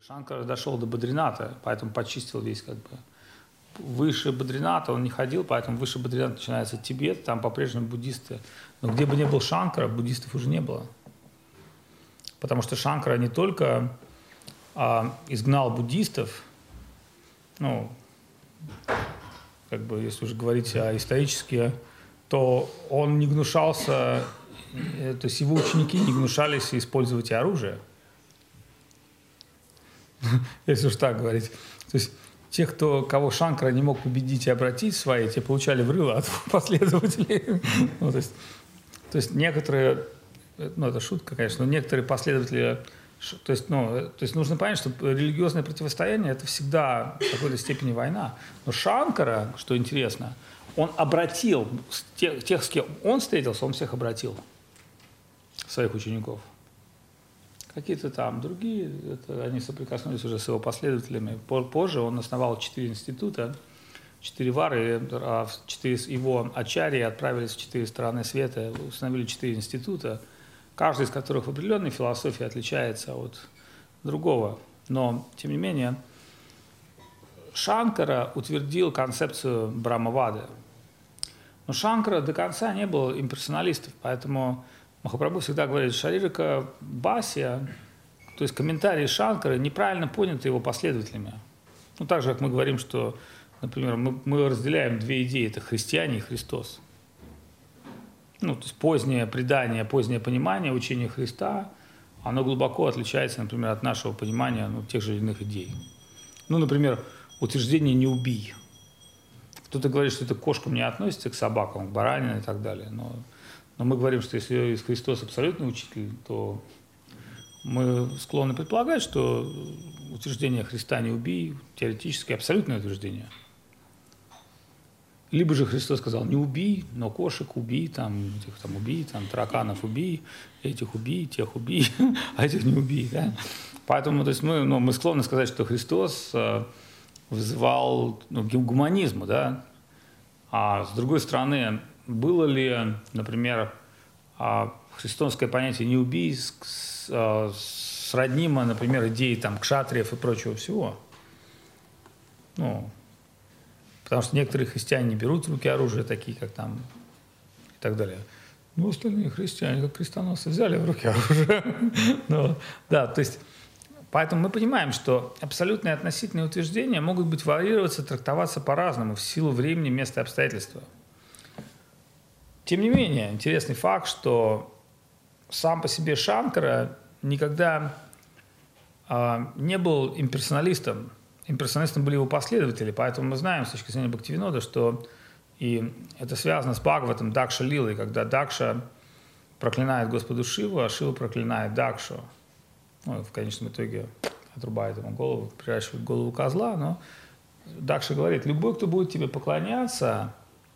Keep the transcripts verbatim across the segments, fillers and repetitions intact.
Шанкара дошел до Бадрината, поэтому почистил весь как бы. Выше Бадрината он не ходил, поэтому выше Бадрината начинается Тибет, там по-прежнему буддисты. Но где бы ни был Шанкара, буддистов уже не было. Потому что Шанкара не только а, изгнал буддистов, ну, как бы, если уже говорить а, исторически, то он не гнушался, то есть его ученики не гнушались использовать и оружие. Если уж так говорить. То есть те, кто, кого Шанкара не мог убедить и обратить свои, те получали в рыло от последователей. Ну, то, есть, то есть некоторые, ну это шутка, конечно, но некоторые последователи, то есть, ну, то есть нужно понять, что религиозное противостояние – это всегда в какой-то степени война. Но Шанкара, что интересно, он обратил, тех, тех, с кем он встретился, он всех обратил, своих учеников. Какие-то там другие, это, они соприкоснулись уже с его последователями. Позже он основал четыре института, четыре вары, а четыре его ачарьи отправились в четыре стороны света, установили четыре института, каждый из которых в определенной философии отличается от другого. Но, тем не менее, Шанкара утвердил концепцию Брамавады. Но Шанкара до конца не был имперсоналистом, поэтому Махапрабху всегда говорит, Шаририка Басия, то есть комментарии Шанкары, неправильно поняты его последователями. Ну, так же, как мы говорим, что, например, мы, мы разделяем две идеи, это христиане и Христос. Ну, то есть позднее предание, позднее понимание учения Христа, оно глубоко отличается, например, от нашего понимания ну, тех же или иных идей. Ну, например, утверждение «не убий». Кто-то говорит, что это к кошкам не относится, к собакам, к баранинам и так далее, но... Но мы говорим, что если Христос абсолютный учитель, то мы склонны предполагать, что утверждение Христа «не убий» теоретически абсолютное утверждение. Либо же Христос сказал «не убий, но кошек убий, там, этих там убий, там, тараканов убий, этих убий, тех убий, а этих не убий». Да? Поэтому то есть мы, ну, мы склонны сказать, что Христос вызывал ну, к гуманизму, да? А с другой стороны, было ли, например, христианское понятие «не убий» сроднимо, например, идеи там, кшатриев и прочего всего? Ну, потому что некоторые христиане не берут в руки оружие, такие как там и так далее. Ну, остальные христиане, как крестоносцы, взяли в руки оружие. ну, да, то есть, поэтому мы понимаем, что абсолютные и относительные утверждения могут быть варьироваться, трактоваться по-разному в силу времени, места и обстоятельства. Тем не менее, интересный факт, что сам по себе Шанкара никогда э, не был имперсоналистом. Имперсоналистом были его последователи, поэтому мы знаем с точки зрения Бхактивинода, что и это связано с Бхагаватом Дакша Лилой, когда Дакша проклинает Господу Шиву, а Шива проклинает Дакшу. Ну, в конечном итоге отрубает ему голову, приращивает голову козла, но Дакша говорит, любой, кто будет тебе поклоняться,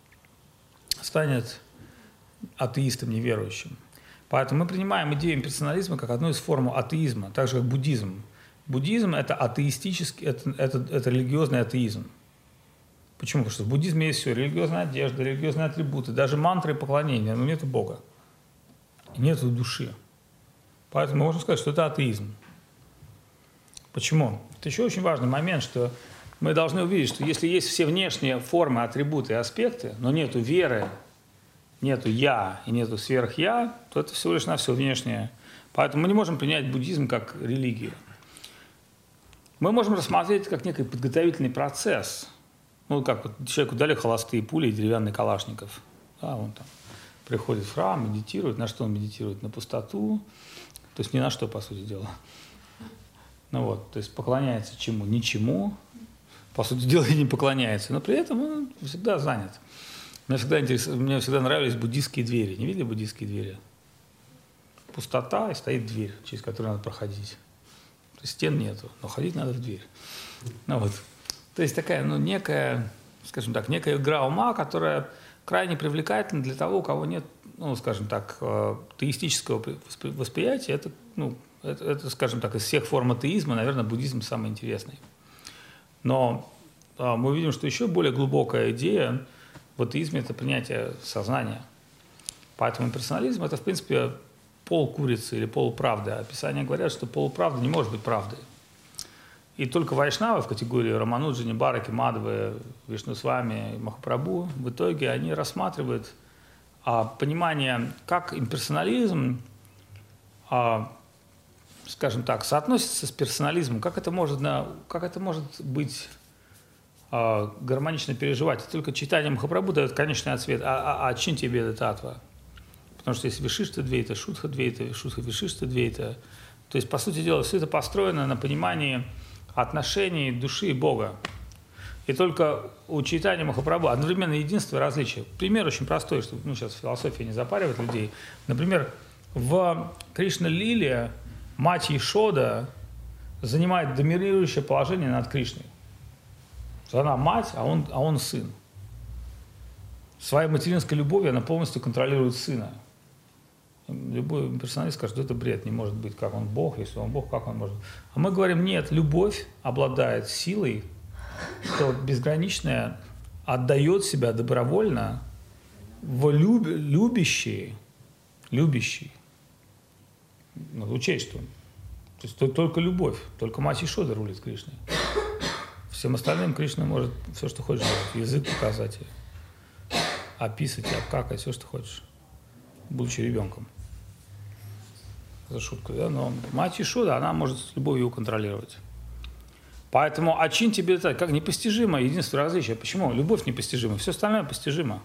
станет атеистом, неверующим. Поэтому мы принимаем идею имперсонализма как одну из форм атеизма, так же как буддизм. Буддизм – это атеистический, это, это, это религиозный атеизм. Почему? Потому что в буддизме есть все, религиозная одежда, религиозные атрибуты, даже мантры и поклонения, но нету Бога, нету души. Поэтому можно сказать, что это атеизм. Почему? Это еще очень важный момент, что мы должны увидеть, что если есть все внешние формы, атрибуты и аспекты, но нету веры, нету «я» и нету сверх-я, то это всего лишь навсего внешнее. Поэтому мы не можем принять буддизм как религию. Мы можем рассмотреть это как некий подготовительный процесс. Ну, как вот человеку дали холостые пули и деревянный калашников. Да, он там приходит в храм, медитирует. На что он медитирует? На пустоту. То есть ни на что, по сути дела. Ну вот, то есть поклоняется чему? Ничему. По сути дела, и не поклоняется. Но при этом он всегда занят. Мне всегда, интерес... Мне всегда нравились буддийские двери. Не видели буддийские двери? Пустота, и стоит дверь, через которую надо проходить. То есть стен нету, но ходить надо в дверь. Ну, вот. То есть такая, ну, некая, скажем так, некая игра ума, которая крайне привлекательна для того, у кого нет, ну, скажем так, теистического восприятия. Это, ну, это, это, скажем так, из всех форм атеизма, наверное, буддизм самый интересный. Но а, мы видим, что еще более глубокая идея в атеизме – это принятие сознания. Поэтому имперсонализм – это, в принципе, полкурицы или полуправда. Писания говорят, что полуправда не может быть правдой. И только вайшнавы в категории Рамануджани, Бараки, Мадхвы, Вишнусвами, Махапрабху, в итоге они рассматривают а, понимание, как имперсонализм, а, скажем так, соотносится с персонализмом, как это может, как это может быть а, гармонично переживать. И только читание Махапрабху дает конечный ответ, а, а, а чин тебе это татва. Потому что есть Вишишта Двейта, Шудха Двейта, Шудха Вишишта Двейта. То есть, по сути дела, все это построено на понимании отношений души и Бога. И только у читания Махапрабху одновременно единство и различие. Пример очень простой, чтобы ну, сейчас философия не запаривает людей. Например, в Кришна-лиле мать Ешода занимает доминирующее положение над Кришной. Она мать, а он, а он сын. Своей материнской любовью она полностью контролирует сына. Любой персоналист скажет, что это бред, не может быть, как он Бог, если он Бог, как он может. А мы говорим, нет, любовь обладает силой, что безграничная отдает себя добровольно в люб, любящий, любящий. Надо учесть, что то есть только любовь, только мать Ешода рулит Кришной. Всем остальным Кришна может все, что хочешь делать, язык показать, описать, обкакать, все, что хочешь, будучи ребенком. Это шутка, да? Но мать Ешода, она может с любовью его контролировать. Поэтому очин тебе это как непостижимо, единство различия. Почему? Любовь непостижима, все остальное постижимо.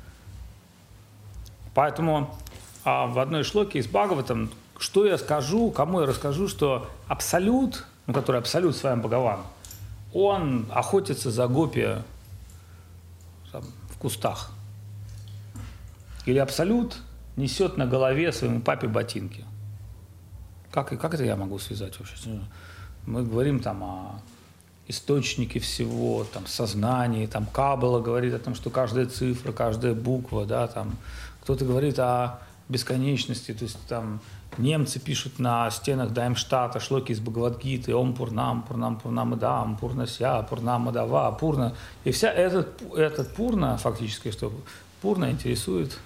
Поэтому а, в одной шлоке из Бхагаватам, что я скажу, кому я расскажу, что Абсолют, ну, который Абсолют с вами Бхагаван, он охотится за гопи там, в кустах. Или Абсолют несет на голове своему папе ботинки. Как, как это я могу связать вообще? Мы говорим там о источнике всего, там, сознании, там Каббала говорит о том, что каждая цифра, каждая буква, да, там, кто-то говорит о бесконечности, то есть там немцы пишут на стенах Даймштата шлоки из Бхагавад-гиты, Ом Пурнам, Пурнам, Пурнамадам, Пурнася, Пурнамадава, Пурна. И вся этот, этот Пурна, фактически, что Пурна интересует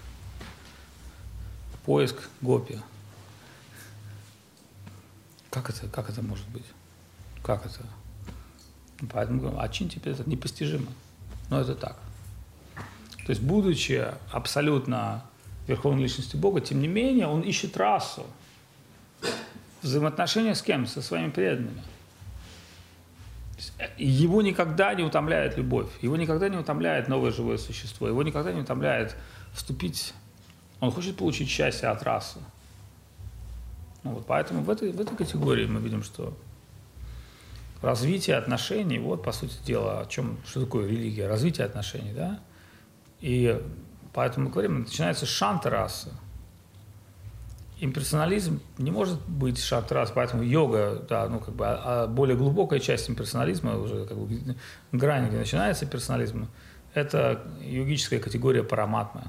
поиск гопи. Как это, как это может быть? Как это? Поэтому очин теперь это непостижимо. Но это так. То есть, будучи абсолютно верховной личностью Бога, тем не менее, он ищет расу. Взаимоотношения с кем? Со своими преданными. Его никогда не утомляет любовь. Его никогда не утомляет новое живое существо. Его никогда не утомляет вступить. Он хочет получить счастье от расы. Ну, вот поэтому в этой, в этой категории мы видим, что развитие отношений, вот, по сути дела, о чем, что такое религия, развитие отношений, да, и поэтому мы говорим, начинается с шанта-расы. Имперсонализм не может быть шанта-расы, поэтому йога, да, ну, как бы, а более глубокая часть имперсонализма, уже, как бы, грань, где начинается персонализм, это йогическая категория параматмы.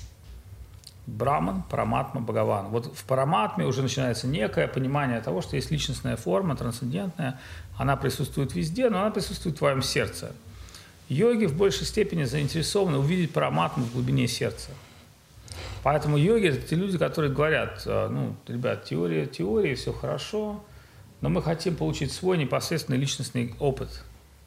Браман, Параматма, Бхагаван. Вот в Параматме уже начинается некое понимание того, что есть личностная форма, трансцендентная, она присутствует везде, но она присутствует в твоем сердце. Йоги в большей степени заинтересованы увидеть Параматму в глубине сердца. Поэтому йоги – это те люди, которые говорят, ну, ребят, теория, теория, все хорошо, но мы хотим получить свой непосредственный личностный опыт.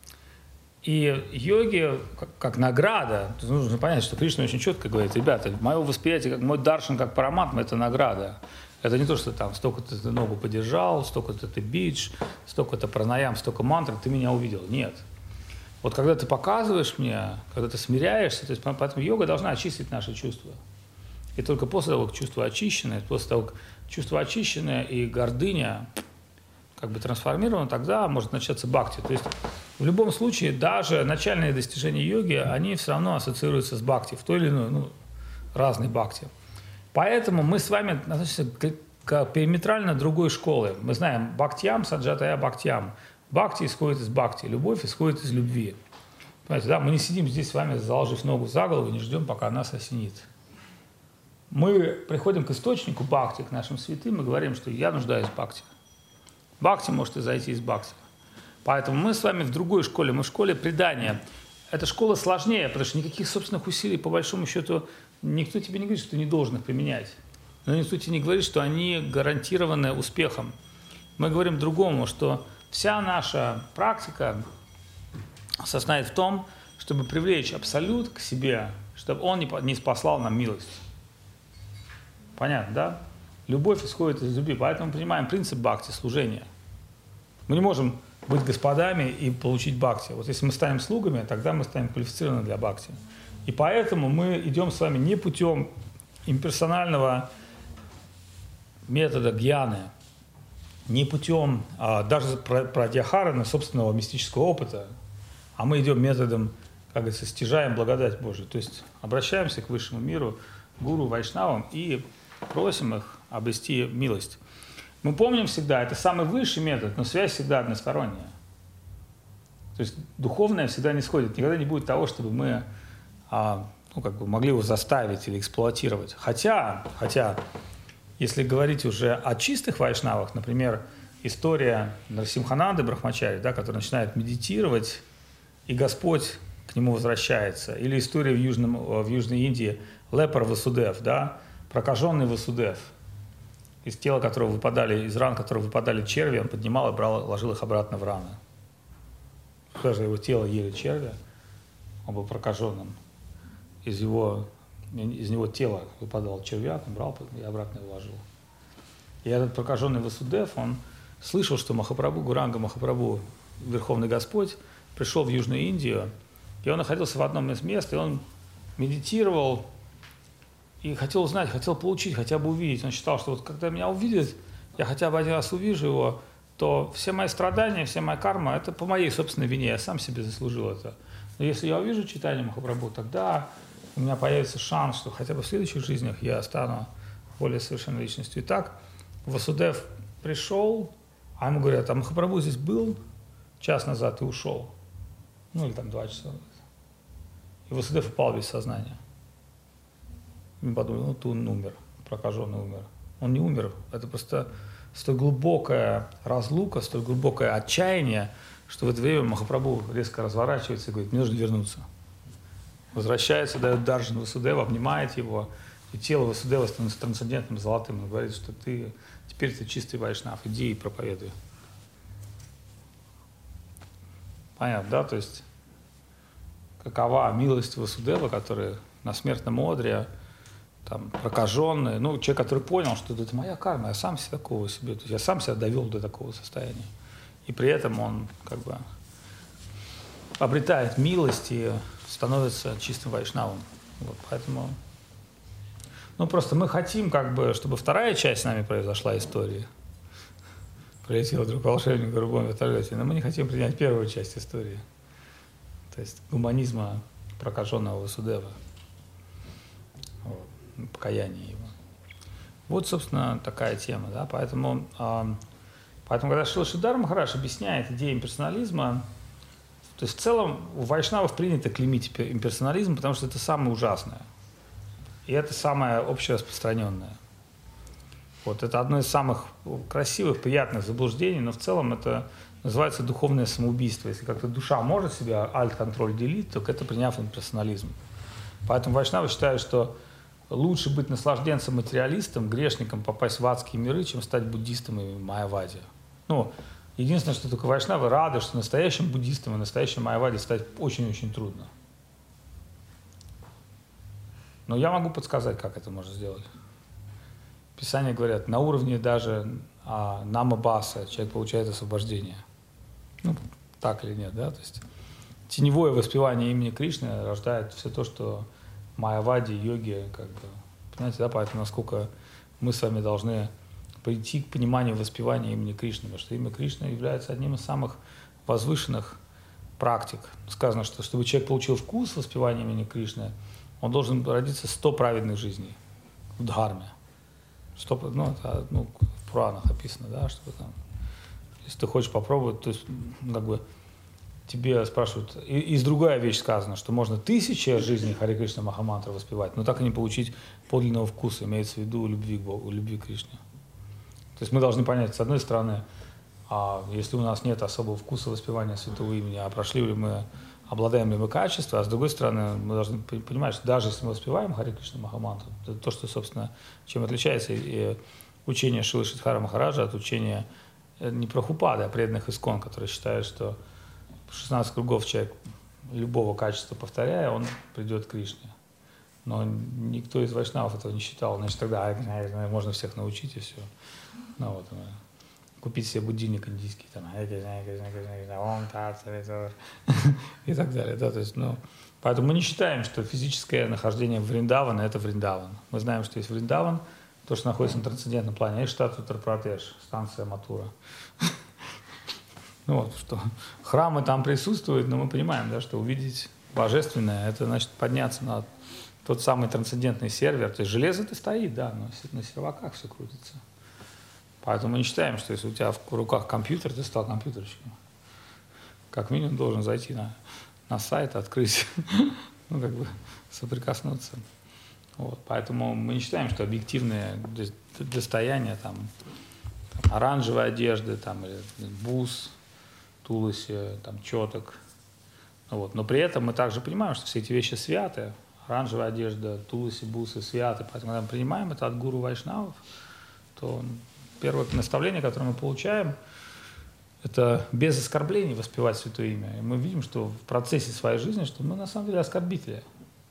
И йоги, как, как награда, нужно понять, что Кришна очень четко говорит, ребята, мое восприятие, мой даршан как параматма – это награда. Это не то, что там столько-то ты ногу подержал, столько-то ты бидж, столько-то пранаям, столько мантр, ты меня увидел. Нет. Вот когда ты показываешь мне, когда ты смиряешься, то есть, поэтому йога должна очистить наши чувства. И только после того, как чувство очищенное, после того, как чувство очищенное и гордыня как бы трансформированы, тогда может начаться бхакти. То есть в любом случае даже начальные достижения йоги, они все равно ассоциируются с бхакти, в той или иной, ну, разной бхакти. Поэтому мы с вами относимся к, к периметрально другой школе. Мы знаем бхактиям, саджатая бхактиям. Бхакти исходит из бхакти, любовь исходит из любви. Понимаете, да? Мы не сидим здесь с вами, заложив ногу за голову, и не ждем, пока нас осенит. Мы приходим к источнику бхакти, к нашим святым, и говорим, что я нуждаюсь в бхакти. Бхакти может и зайти из бхакти. Поэтому мы с вами в другой школе, мы в школе предания. Эта школа сложнее, потому что никаких собственных усилий, по большому счету, никто тебе не говорит, что ты не должен их применять. Но никто тебе не говорит, что они гарантированы успехом. Мы говорим другому, что вся наша практика состоит в том, чтобы привлечь Абсолют к себе, чтобы он не спаслал нам милость. Понятно, да? Любовь исходит из любви, поэтому мы понимаем принцип бхакти, служения. Мы не можем быть господами и получить бхакти. Вот если мы станем слугами, тогда мы станем квалифицированы для бхакти. И поэтому мы идем с вами не путем имперсонального метода гьяны, не путем а, даже прадьяхарана, собственного мистического опыта, а мы идем методом, как говорится, стяжаем благодать Божию. То есть обращаемся к высшему миру, гуру, вайшнавам и просим их обрести милость. Мы помним всегда, это самый высший метод, но связь всегда односторонняя. То есть духовное всегда не сходит. Никогда не будет того, чтобы мы а, ну, как бы могли его заставить или эксплуатировать. Хотя, хотя, если говорить уже о чистых вайшнавах, например, история Нарсимхананды Брахмачари, да, который начинает медитировать, и Господь к нему возвращается. Или история в, Южном, в Южной Индии Лепар Васудев, да, прокаженный Васудев, из тела которого выпадали, из ран которого выпадали черви, он поднимал и брал, ложил их обратно в раны. Даже его тело ели черви, он был прокаженным. Из его, из него тела выпадал червяк, он брал и обратно его ложил. И этот прокаженный Васудев, он слышал, что Махапрабху, Гуранга Махапрабху, Верховный Господь, пришел в Южную Индию, и он находился в одном из мест, и он медитировал, и хотел узнать, хотел получить, хотя бы увидеть. Он считал, что вот когда меня увидят, я хотя бы один раз увижу его, то все мои страдания, вся моя карма, это по моей собственной вине, я сам себе заслужил это. Но если я увижу читание Махапрабху, тогда у меня появится шанс, что хотя бы в следующих жизнях я стану более совершенной личностью. Итак, Васудев пришел, а ему говорят, а Махапрабху здесь был час назад и ушел. Ну или там два часа назад. И Васудев упал без сознания. Мы подумали, ну, то он умер, прокаженный умер. Он не умер, это просто столь глубокая разлука, столь глубокое отчаяние, что в это время Махапрабху резко разворачивается и говорит, мне нужно вернуться. Возвращается, дает дарджан Васудева, обнимает его, и тело Васудева становится трансцендентным, золотым. Он говорит, что ты теперь ты чистый вайшнав, иди и проповедуй. Понятно, да? То есть какова милость Васудева, который на смертном одре, там, прокаженный, ну, человек, который понял, что это моя карма, я сам себя такого себе, то есть я сам себя довел до такого состояния. И при этом он как бы обретает милость и становится чистым вайшнавом. Вот, поэтому, ну, просто мы хотим, как бы, чтобы вторая часть с нами произошла истории. Прилетел вдруг волшебник в голубом вертолете, но мы не хотим принять первую часть истории. То есть гуманизма прокаженного Васудева. Вот, покаяние его. Вот, собственно, такая тема, да, поэтому, э, поэтому когда Шрила Шридхар Махарадж объясняет идею имперсонализма, то есть в целом у вайшнавов принято клеймить имперсонализм, потому что это самое ужасное. И это самое общераспространенное. Вот, это одно из самых красивых, приятных заблуждений, но в целом это называется духовное самоубийство. Если как-то душа может себя альт-контроль делить, то это приняв имперсонализм. Поэтому вайшнавы считают, что лучше быть наслажденцем, материалистом, грешником, попасть в адские миры, чем стать буддистом и майявади. Ну, единственное, что только вайшнавы рады, что настоящим буддистом и настоящим майявади стать очень-очень трудно. Но я могу подсказать, как это можно сделать. Писания говорят, на уровне даже а, намабаса человек получает освобождение. Ну, так или нет, да? То есть теневое воспевание имени Кришны рождает все то, что майявади, йоги, как бы, понимаете, да? Поэтому насколько мы с вами должны прийти к пониманию воспевания имени Кришны, потому что имя Кришны является одним из самых возвышенных практик. Сказано, что чтобы человек получил вкус воспевания имени Кришны, он должен родиться сто праведных жизней в дхарме. сто, ну, это, ну, в Пуранах описано, да, чтобы там, если ты хочешь попробовать, то есть, как бы, тебе спрашивают, и, и другая вещь сказана, что можно тысячи жизней Харе Кришна Махамантры воспевать, но так и не получить подлинного вкуса, имеется в виду любви к Богу, любви к Кришне. То есть мы должны понять, с одной стороны, а если у нас нет особого вкуса воспевания святого имени, а прошли ли мы, обладаем ли мы качеством, а с другой стороны, мы должны понимать, что даже если мы воспеваем Харе Кришна Махамантру, это то, что, собственно, чем отличается и учение Шрилы Шридхара Махараджа от учения Это не Прабхупада, а преданных Искон, которые считают, что шестнадцать кругов человек любого качества повторяя, он придет к Кришне. Но никто из вайшнавов этого не считал. Значит, тогда можно всех научить и все. Ну, вот, купить себе будильник индийский, там, и так далее. Да, то есть, ну, поэтому мы не считаем, что физическое нахождение в Вриндаване – это Вриндаван. Мы знаем, что есть Вриндаван, то, что находится на трансцендентном плане, а есть штат Уттар-Прадеш, станция Матура. Ну вот, что храмы там присутствуют, но мы понимаем, да, что увидеть божественное – это значит подняться на тот самый трансцендентный сервер. То есть железо-то стоит, да, но на серваках все крутится. Поэтому мы не считаем, что если у тебя в руках компьютер, ты стал компьютерщиком. Как минимум должен зайти на, на сайт, открыть, ну, как бы соприкоснуться. Вот. Поэтому мы не считаем, что объективные достояния, там, там, оранжевая одежда, там, или бус, туласи, там, четок. Вот. Но при этом мы также понимаем, что все эти вещи святы. Оранжевая одежда, туласи, бусы святы. Поэтому, когда мы принимаем это от гуру вайшнавов, то первое наставление, которое мы получаем, это без оскорблений воспевать святое имя. И мы видим, что в процессе своей жизни, что мы на самом деле оскорбители.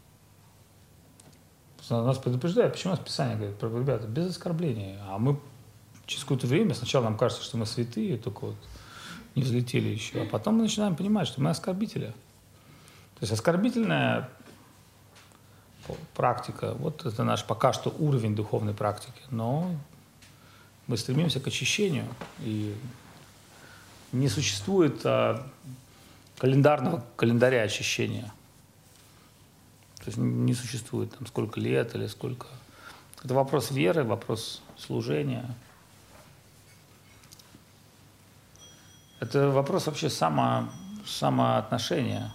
Нас предупреждают, почему у нас Писание говорит, ребята, без оскорблений. А мы через какое-то время, сначала нам кажется, что мы святые, только вот не взлетели еще, а потом мы начинаем понимать, что мы оскорбители. То есть оскорбительная практика, вот это наш пока что уровень духовной практики, но мы стремимся к очищению, и не существует а, календарного календаря очищения. То есть не существует там сколько лет или сколько. Это вопрос веры, вопрос служения. Это вопрос вообще само, самоотношения.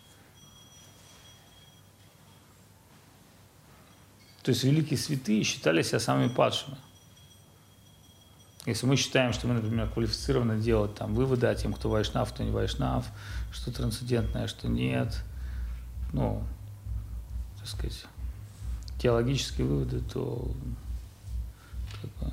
То есть великие святые считали себя самыми падшими. Если мы считаем, что мы, например, квалифицированы делать там, выводы о тем, кто вайшнав, кто не вайшнав, что трансцендентное, что нет, ну, так сказать, теологические выводы, то как бы,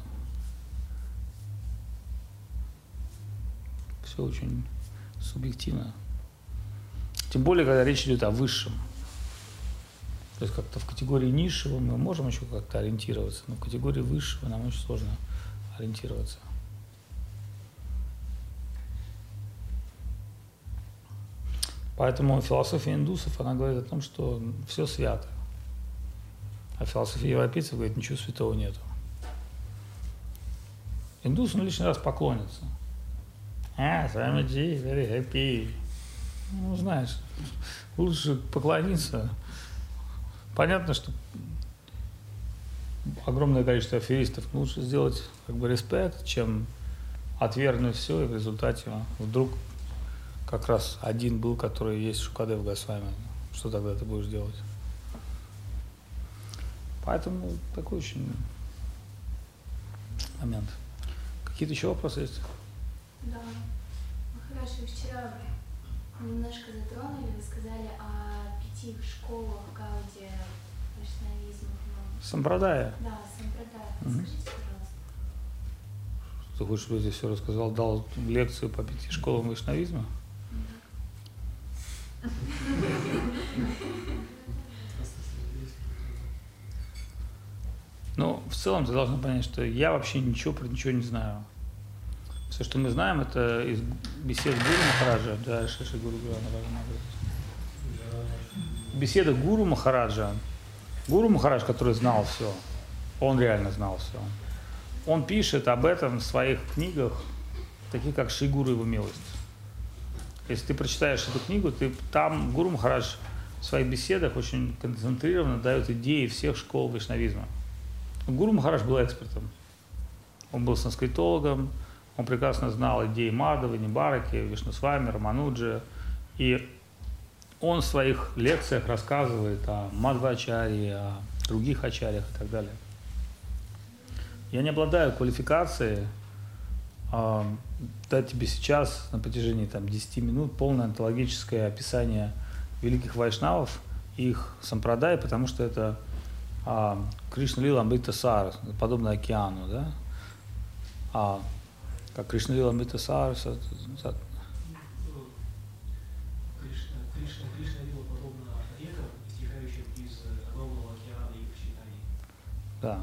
все очень субъективно. Тем более, когда речь идет о высшем. То есть как-то в категории низшего мы можем еще как-то ориентироваться, но в категории высшего нам очень сложно ориентироваться. Поэтому философия индусов, она говорит о том, что все свято. А философия европейцев говорит, ничего святого нету. Индус, он лишний раз поклонится. А, Свамиджи, very happy. Ну, знаешь, лучше поклониться. Понятно, что огромное количество аферистов лучше сделать как бы респект, чем отвергнуть все, и в результате вдруг как раз один был, который есть Шукадев Госвами. Что тогда ты будешь делать? Поэтому такой очень момент. Какие-то еще вопросы есть? Да. Хорошо, вчера немножко затронули, вы сказали о пяти школах Гауди вайшнавизма. Сампрадая. Да, сампрадая. Угу. Скажите, пожалуйста. Ты хочешь, чтобы я здесь все рассказал, дал лекцию по пяти школам вайшнавизма? Ну, в целом ты должна понять, что я вообще ничего про ничего не знаю. Все, что мы знаем, это из бесед Гуру Махараджа. Да, Шиши Гуру Беседа Гуру Махараджа. Гуру Махарадж, который знал все, он реально знал все. Он пишет об этом в своих книгах, таких как Шри Гуру Его Милость. Если ты прочитаешь эту книгу, ты, там Гуру Махарадж в своих беседах очень концентрированно дает идеи всех школ вайшнавизма. Гуру Махарадж был экспертом. Он был санскритологом, он прекрасно знал идеи Мадхавы, Нибараки, Вишнусвами, Рамануджи. И он в своих лекциях рассказывает о Мадхвачарье, о других ачарьях и так далее. Я не обладаю квалификацией а, дать тебе сейчас на протяжении там, десяти минут полное онтологическое описание великих вайшнавов и их сампрадай, потому что это а, Кришна Лила Амрита Сар, подобно океану. Да? А, Как Кришна Лила Митасар. Кришна, Кришна, Кришна Лила подобно рекам, истекающим из огромного океана их читаний. Да,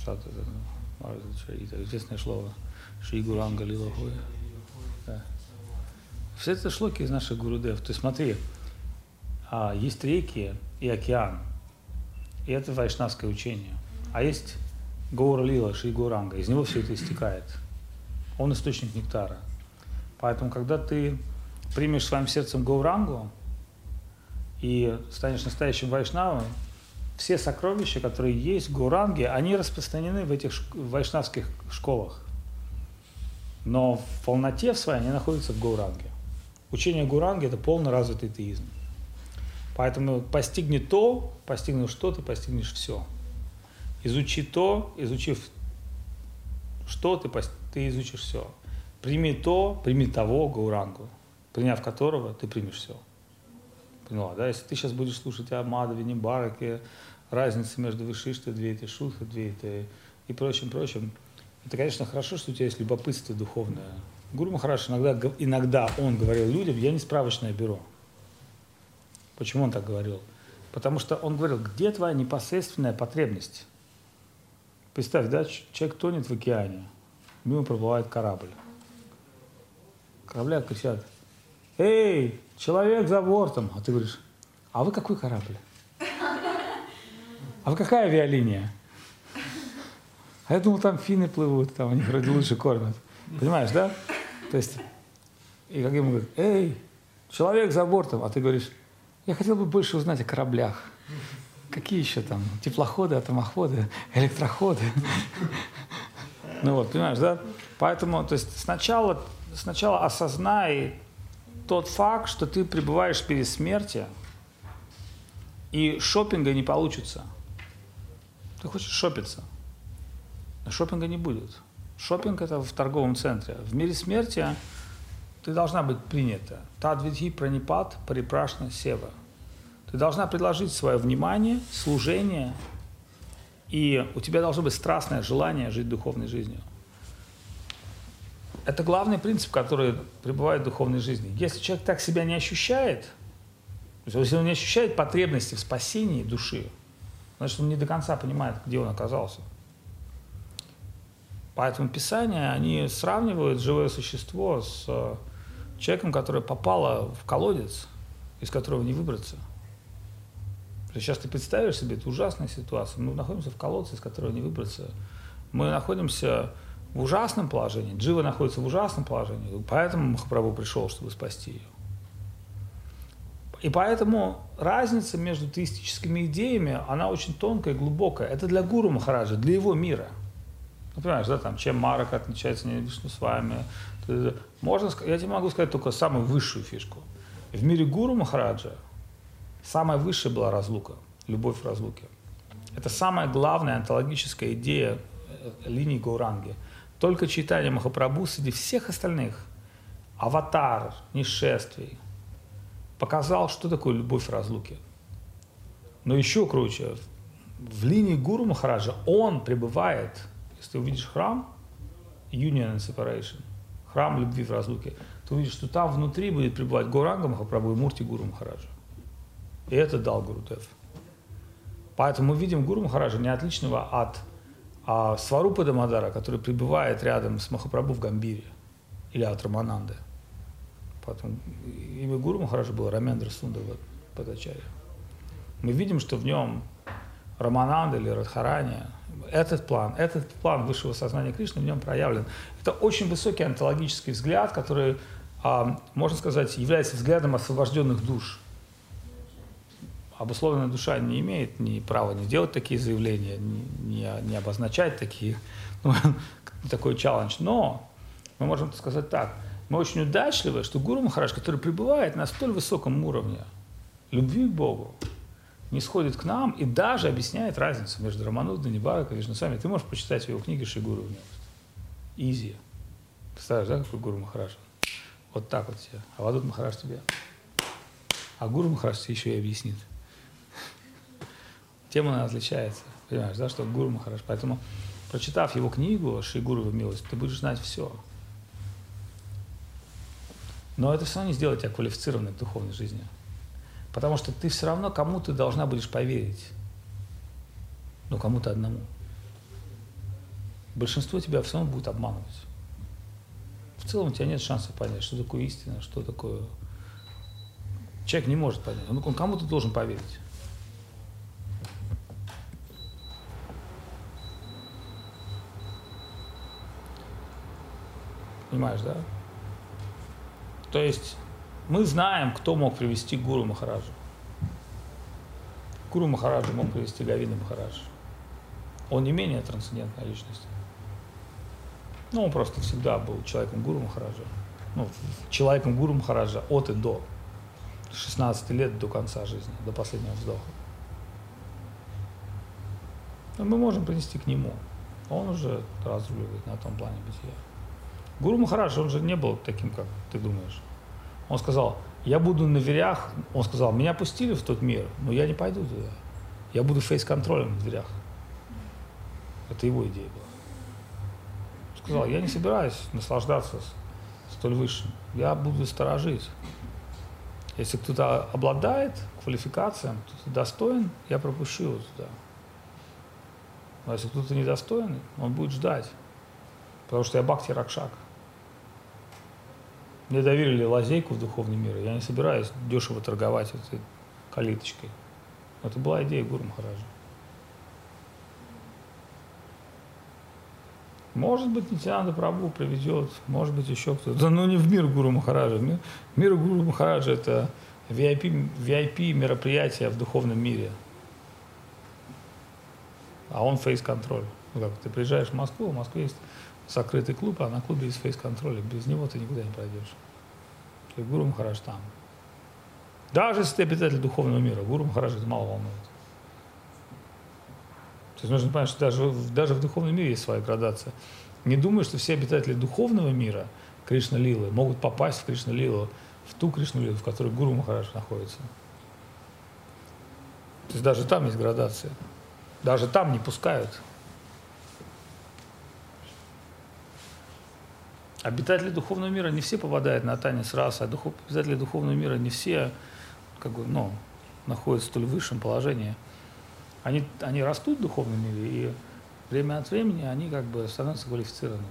это известное слово. Шри Гуранга Лила Хой. Да. Все это шлоки из наших гурудев. То есть смотри, а, есть реки и океан. И это вайшнавское учение. А есть Гаура Лила, Шри Гуранга. Из него все это истекает. Он источник нектара. Поэтому, когда ты примешь своим сердцем Гаурангу и станешь настоящим вайшнавом, все сокровища, которые есть в Гауранге, они распространены в этих вайшнавских школах. Но в полноте в своей они находятся в Гауранге. Учение Гауранги – это полно развитый теизм. Поэтому постигни то, постигнув что, ты постигнешь все. Изучи то, изучив что, ты, ты изучишь все. Прими то, прими того Гаурангу, приняв которого, ты примешь все. Поняла, да? Если ты сейчас будешь слушать о Мадхаве, Нибараке, разнице между Вишиштой, две эти шутхи, две эти и прочим, прочим, это, конечно, хорошо, что у тебя есть любопытство духовное. Гуру Махарадж иногда, иногда он говорил людям: я не справочное бюро. Почему он так говорил? Потому что он говорил: где твоя непосредственная потребность? Представь, да, человек тонет в океане, мимо проплывает корабль. Корабля кричат: эй, человек за бортом! А ты говоришь: а вы какой корабль? А вы какая авиалиния? А я думал, там финны плывут, там они вроде лучше кормят. Понимаешь, да? То есть, и как ему говорят: эй, человек за бортом! А ты говоришь: я хотел бы больше узнать о кораблях. Какие еще там? Теплоходы, атомоходы, электроходы. Ну вот, понимаешь, да? Поэтому, то есть сначала, сначала осознай тот факт, что ты пребываешь перед смертью, и шопинга не получится. Ты хочешь шопиться, но шопинга не будет. Шопинг – это в торговом центре. В мире смерти ты должна быть принята. Тадвидхи пранипат парипрашна сева. Ты должна предложить свое внимание, служение, и у тебя должно быть страстное желание жить духовной жизнью. Это главный принцип, который пребывает в духовной жизни. Если человек так себя не ощущает, то есть если он не ощущает потребности в спасении души, значит, он не до конца понимает, где он оказался. Поэтому Писания, они сравнивают живое существо с человеком, которое попало в колодец, из которого не выбраться. Сейчас ты представишь себе, это ужасная ситуация. Мы находимся в колодце, из которого не выбраться. Мы находимся в ужасном положении. Джива находится в ужасном положении. Поэтому Махапрабху пришел, чтобы спасти ее. И поэтому разница между теистическими идеями, она очень тонкая и глубокая. Это для Гуру Махараджа, для его мира. Ну, понимаешь, да, там, чем Марака отличается от Вишну с вами. Можно, я тебе могу сказать только самую высшую фишку. В мире Гуру Махараджа самая высшая была разлука, любовь в разлуке. Это самая главная онтологическая идея линии Гауранги. Только Чайтанья Махапрабху среди всех остальных, аватар, несшествий, показал, что такое любовь в разлуке. Но еще круче, в линии Гуру Махараджа он пребывает, если ты увидишь храм, Union and Separation, храм любви в разлуке, ты увидишь, что там внутри будет пребывать Гауранга Махапрабху и Мурти Гуру Махараджа. И это дал Гурудев. Поэтому мы видим Гуру Махараджа не отличного от а, Сварупа Дамодара, который пребывает рядом с Махапрабху в Гамбире, или от Рамананды. Поэтому имя Гуру Махараджа было Рамендра Сундара Бхаттачарья. Мы видим, что в нем Рамананда или Радхарани, этот план, этот план высшего сознания Кришны в нем проявлен. Это очень высокий онтологический взгляд, который, а, можно сказать, является взглядом освобожденных душ. Обусловленная душа не имеет ни права не делать такие заявления, не, не, не обозначать такие, ну, такой челлендж. Но мы можем сказать так. Мы очень удачливы, что Гуру Махарадж, который пребывает на столь высоком уровне любви к Богу, не сходит к нам и даже объясняет разницу между Раманудой, Нибаракой и Вишнусвами. Ты можешь почитать в его книге Шри Гуру. Изи. Представляешь, да, какой Гуру Махарадж? Вот так вот тебе. А Авадут Махарадж тебе. А Гуру Махарадж тебе еще и объяснит. Тема она отличается, понимаешь, да, что Гуру Махарадж. Поэтому, прочитав его книгу «Шри Гурува милость», ты будешь знать все. Но это все равно не сделает тебя квалифицированной к духовной жизни. Потому что ты все равно кому-то должна будешь поверить. Но кому-то одному. Большинство тебя все равно будет обманывать. В целом у тебя нет шанса понять, что такое истина, что такое... Человек не может понять. Он, он кому-то должен поверить. Понимаешь, да? То есть мы знаем, кто мог привести Гуру Махараджа. Гуру Махараджа мог привести Говинда Махараджа. Он не менее трансцендентная личность. Ну, он просто всегда был человеком Гуру Махараджа. Ну, человеком Гуру Махараджа от и до. С шестнадцати лет до конца жизни, до последнего вздоха. Но мы можем принести к нему. Он уже разруливает на том плане бытия. Гуру Махарадж, он же не был таким, как ты думаешь. Он сказал, я буду на дверях, он сказал, меня пустили в тот мир, но я не пойду туда. Я буду фейс-контролем в дверях. Это его идея была. Он сказал, я не собираюсь наслаждаться столь высшим, я буду сторожить. Если кто-то обладает квалификацией, кто-то достоин, я пропущу его туда. А если кто-то недостоин, он будет ждать. Потому что я Бхакти Ракшак. Мне доверили лазейку в духовный мир, я не собираюсь дешево торговать этой калиточкой. Это была идея Гуру Махараджа. Может быть, Нитьянанда Прабху приведет, может быть, еще кто-то. Но не в мир Гуру Махараджа. Мир, мир Гуру Махараджа – это ви ай пи, ви ай пи мероприятие в духовном мире. А он фейс-контроль. Ну, как, ты приезжаешь в Москву, в Москве есть закрытый клуб, а на клубе есть фейс-контроль. Без него ты никуда не пройдешь. И Гуру Махарадж там. Даже если ты обитатель духовного мира, Гуру Махарадж это мало волнует. То есть нужно понять, что даже, даже в духовном мире есть своя градация. Не думай, что все обитатели духовного мира Кришна-лилы могут попасть в Кришна-лилу, в ту Кришна-лилу, в которой Гуру Махарадж находится. То есть даже там есть градация. Даже там не пускают. Обитатели духовного мира не все попадают на танец раса, а духов... обитатели духовного мира не все как бы, ну, находятся в столь высшем положении. Они, они растут в духовном мире, и время от времени они как бы становятся квалифицированными.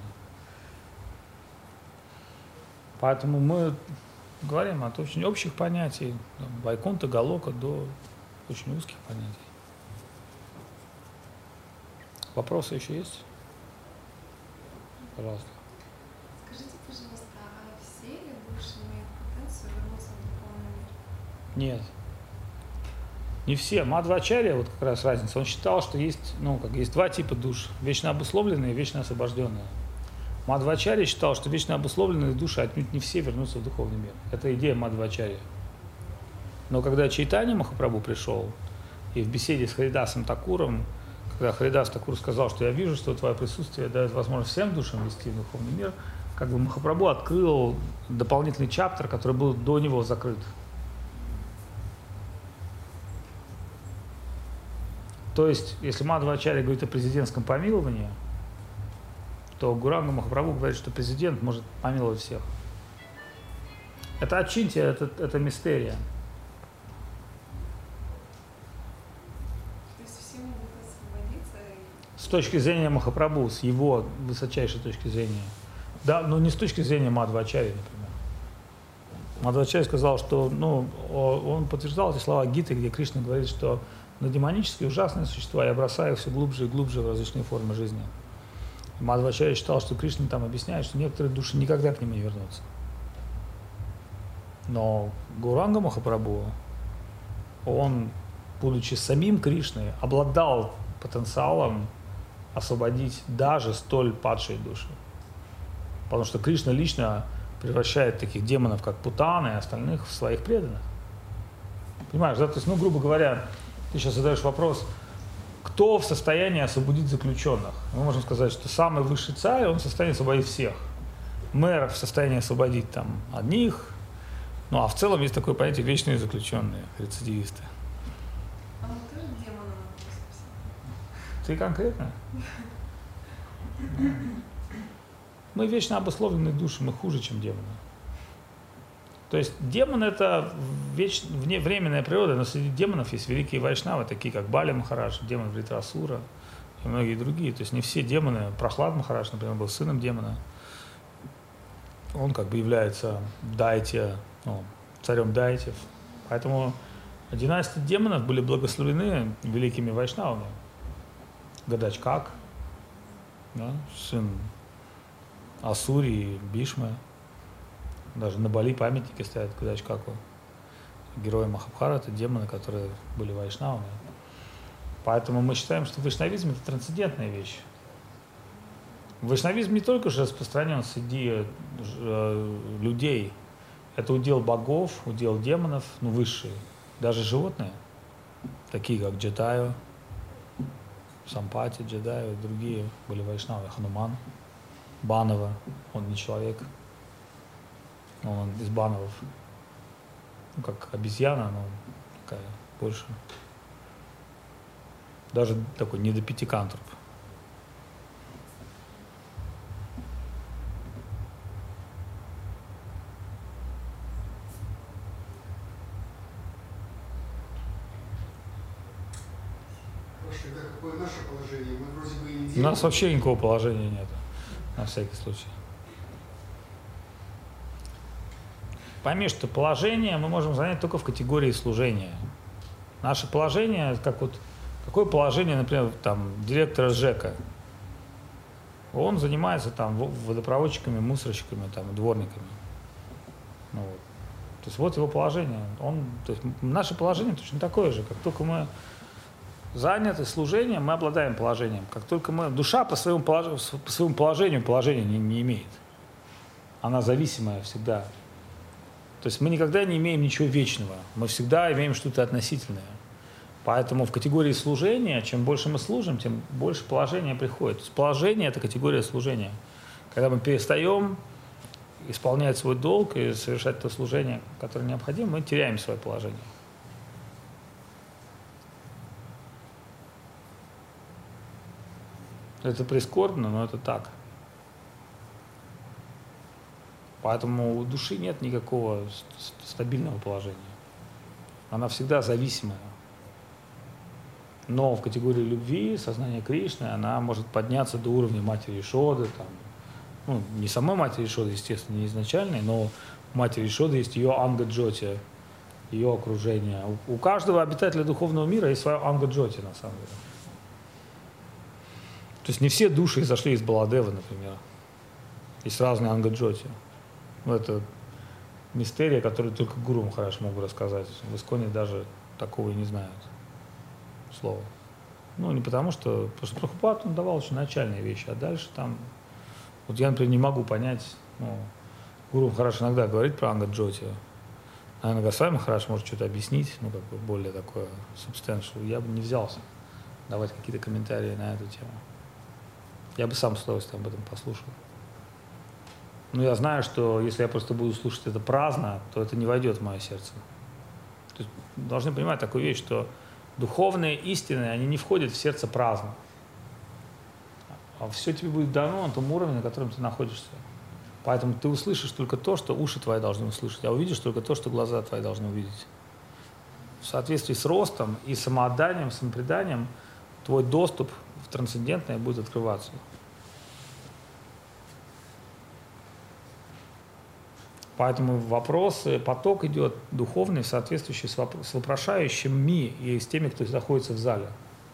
Поэтому мы говорим от очень общих понятий, Вайкунта, Галока, до очень узких понятий. Вопросы еще есть? Пожалуйста. Скажите, пожалуйста, а все ли души имеют потенцию вернуться в духовный мир? Нет. Не все. Мадхвачарья, вот как раз разница, он считал, что есть, ну, как есть два типа душ. Вечно обусловленные и вечно освобожденные. Мадхвачарья считал, что вечно обусловленные души отнюдь не все вернутся в духовный мир. Это идея Мадхвачарья. Но когда Чайтанья Махапрабху пришел, и в беседе с Харидасом Такуром, когда Харидас Такур сказал, что я вижу, что твое присутствие дает возможность всем душам вести в духовный мир, как бы Махапрабху открыл дополнительный чаптер, который был до него закрыт. То есть, если Мадхвачарья говорит о президентском помиловании, то Гуранга Махапрабху говорит, что президент может помиловать всех. Это ачинтия, это, это мистерия. То есть все могут освободиться? И... С точки зрения Махапрабху, с его высочайшей точки зрения. Да, но не с точки зрения Мадхвачарьи, например. Мадхвачарья сказал, что, ну, он подтверждал эти слова Гиты, где Кришна говорит, что но демонические ужасные существа, я бросаю их все глубже и глубже в различные формы жизни. Мадхвачарья считал, что Кришна там объясняет, что некоторые души никогда к нему не вернутся. Но Гуранга Махапрабху, он, будучи самим Кришной, обладал потенциалом освободить даже столь падшие души. Потому что Кришна лично превращает таких демонов, как Путана и остальных, в своих преданных. Понимаешь, да? То есть, ну, грубо говоря, ты сейчас задаешь вопрос, кто в состоянии освободить заключенных? Мы можем сказать, что самый высший царь, он в состоянии освободить всех. Мэр в состоянии освободить там одних. Ну, а в целом есть такое понятие вечные заключенные, рецидивисты. А мы тоже демоном относимся? Ты конкретно? Мы вечно обусловленные души, мы хуже, чем демоны. То есть демон — это веч... вне временная природа, но среди демонов есть великие вайшнавы, такие как Бали Махарадж, демон Вритрасура и многие другие. То есть не все демоны. Прохлад Махарадж, например, был сыном демона. Он как бы является дайте, ну, царем дайтев. Поэтому династии демонов были благословлены великими вайшнавами. Гадачкак, да, сын Асури и Бишмы. Даже на Бали памятники стоят Гадачкаку. Герои Махабхараты, демоны, которые были вайшнавами. Поэтому мы считаем, что вайшнавизм — это трансцендентная вещь. Вайшнавизм не только же распространен среди э, людей. Это удел богов, удел демонов, ну, высшие. Даже животные, такие как Джатаю, Сампати, Джедаю и другие были вайшнавы. Хануман, Банава, он не человек, он из Бановов. Ну, как обезьяна, но такая больше. Даже такой недопятикантроп. Тогда какое наше положение? Мы вроде бы и не У делаем. нас вообще никакого положения нет, на всякий случай. Пойми, что положение мы можем занять только в категории служения. Наше положение, как вот, какое положение, например, там, директора ЖЭКа? Он занимается там водопроводчиками, мусорщиками, там, дворниками. Ну, вот. То есть вот его положение. Он, то есть наше положение точно такое же. Как только мы заняты служением, мы обладаем положением. Как только мы... Душа по своему, полож... по своему положению положения не, не имеет. Она зависимая всегда. То есть мы никогда не имеем ничего вечного. Мы всегда имеем что-то относительное. Поэтому в категории служения, чем больше мы служим, тем больше положения приходит. То есть положение – это категория служения. Когда мы перестаем исполнять свой долг и совершать то служение, которое необходимо, мы теряем свое положение. Это прискорбно, но это так. Поэтому у души нет никакого стабильного положения. Она всегда зависимая. Но в категории любви, сознания Кришны, она может подняться до уровня матери Ишоды. Там, ну, не самой матери Ишоды, естественно, не изначальной, но у матери Ишоды есть ее анга-джоти, ее окружение. У, у каждого обитателя духовного мира есть свое анга-джоти, на самом деле. То есть не все души зашли из Баладевы, например. Есть разные анга-джоти. Ну, это мистерия, которую только Гуру Махарадж мог бы рассказать. В Исконе даже такого и не знают слова. Ну, не потому что... Потому что Прабхупад, он давал очень начальные вещи, а дальше там... Вот я, например, не могу понять... Ну, Гуру Махарадж иногда говорит про анга-джоти. Наверное, Госвами Махарадж может что-то объяснить, ну, как бы более такое substantial. Я бы не взялся давать какие-то комментарии на эту тему. Я бы сам с удовольствием об этом послушал. Но я знаю, что если я просто буду слушать это праздно, то это не войдет в мое сердце. То есть должны понимать такую вещь, что духовные истины, они не входят в сердце праздно. А все тебе будет дано на том уровне, на котором ты находишься. Поэтому ты услышишь только то, что уши твои должны услышать, а увидишь только то, что глаза твои должны увидеть. В соответствии с ростом и самоотданием, самопреданием твой доступ в трансцендентное будет открываться. Поэтому вопросы, поток идет духовный, соответствующий с, воп- с вопрошающими и с теми, кто находится в зале.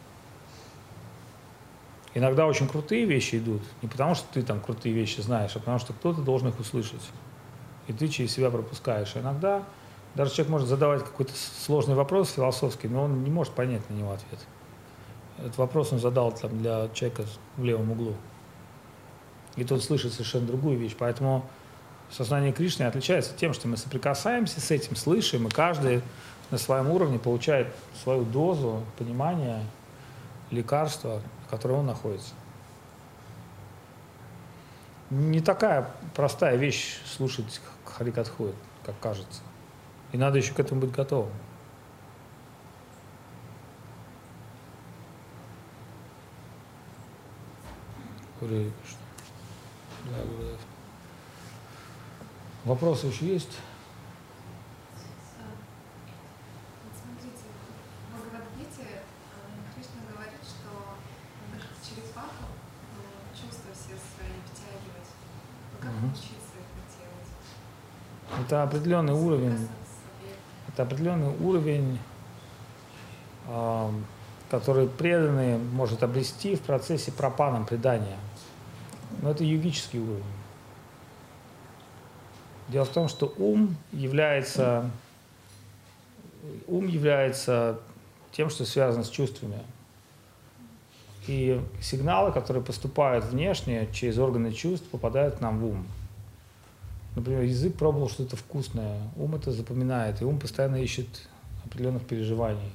Иногда очень крутые вещи идут, не потому что ты там крутые вещи знаешь, а потому что кто-то должен их услышать. И ты через себя пропускаешь. А иногда даже человек может задавать какой-то сложный вопрос философский, но он не может понять на него ответ. Этот вопрос он задал там, для человека в левом углу. И тот слышит совершенно другую вещь. Поэтому сознание Кришны отличается тем, что мы соприкасаемся с этим, слышим, и каждый на своем уровне получает свою дозу понимания, лекарства, в котором он находится. Не такая простая вещь слушать Харикатху, как кажется. И надо еще к этому быть готовым. Вопросы еще есть? как Мгм. научиться это делать? Это определенный уровень, Касаться объекта. это определенный уровень, а, который преданный может обрести в процессе пропаном предания. Но это йогический уровень. Дело в том, что ум является, ум является тем, что связано с чувствами. И сигналы, которые поступают внешне через органы чувств, попадают к нам в ум. Например, язык пробовал что-то вкусное, ум это запоминает, и ум постоянно ищет определенных переживаний.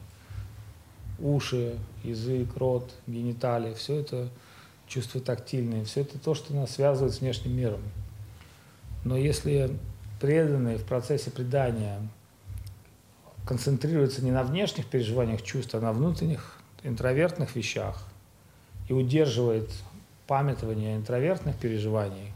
Уши, язык, рот, гениталии, все это чувства тактильные, все это то, что нас связывает с внешним миром. Но если преданный в процессе предания концентрируется не на внешних переживаниях чувств, а на внутренних интровертных вещах и удерживает памятование интровертных переживаний,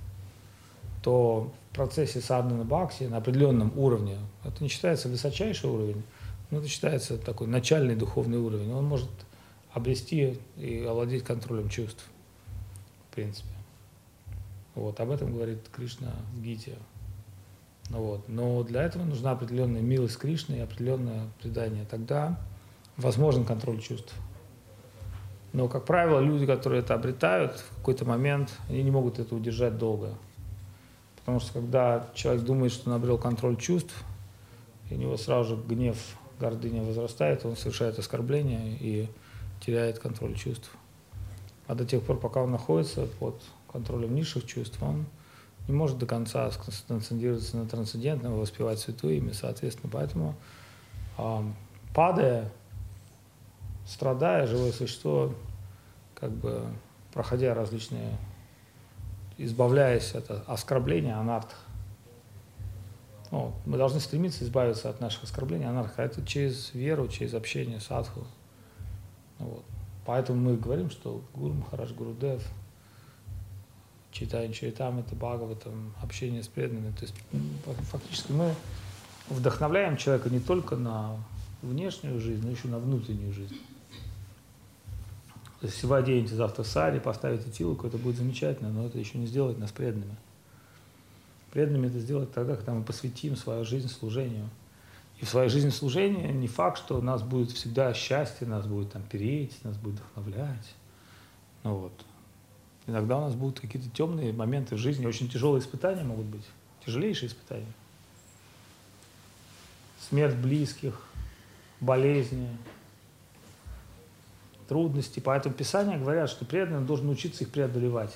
то в процессе садханы бхакти на определенном уровне, это не считается высочайший уровень, но это считается такой начальный духовный уровень, он может обрести и овладеть контролем чувств, в принципе. Вот, об этом говорит Кришна в Гите. Вот. Но для этого нужна определенная милость Кришны и определенное предание. Тогда возможен контроль чувств. Но, как правило, люди, которые это обретают, в какой-то момент они не могут это удержать долго. Потому что когда человек думает, что он обрел контроль чувств, и у него сразу же гнев, гордыня возрастает, он совершает оскорбление и теряет контроль чувств. А до тех пор, пока он находится под контролем низших чувств, он не может до конца сконцентрироваться на трансцендентном, воспевать святое имя, соответственно. Поэтому, падая, страдая, живое существо, как бы проходя различные, избавляясь от оскорбления, анарх. Ну, мы должны стремиться избавиться от наших оскорблений, анарха. Это через веру, через общение, садху. Вот. Поэтому мы говорим, что Гуру Махарадж, Гурудев, Чайтанья Чаритамрита, Бхагаватам, общение с преданными. То есть фактически мы вдохновляем человека не только на внешнюю жизнь, но еще на внутреннюю жизнь. То есть если вы оденете завтра сари, поставите тилоку, это будет замечательно, но это еще не сделает нас преданными. Преданными это сделать тогда, когда мы посвятим свою жизнь служению. И в своей жизни служения не факт, что у нас будет всегда счастье, нас будет там переть, нас будет вдохновлять. Ну вот. Иногда у нас будут какие-то темные моменты в жизни, очень тяжелые испытания могут быть, тяжелейшие испытания. Смерть близких, болезни, трудности. Поэтому Писания говорят, что преданный должен учиться их преодолевать.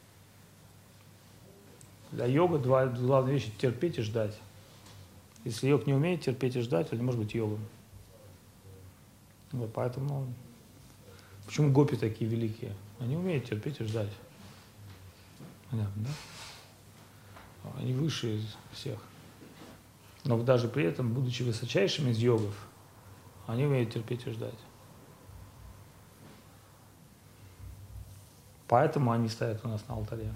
Для йога два главные вещи – терпеть и ждать. Если йог не умеет терпеть и ждать, он не может быть йогом. Вот, поэтому почему гопи такие великие? Они умеют терпеть и ждать. Понятно, да? Они выше из всех. Но даже при этом, будучи высочайшими из йогов, они умеют терпеть и ждать. Поэтому они стоят у нас на алтаре.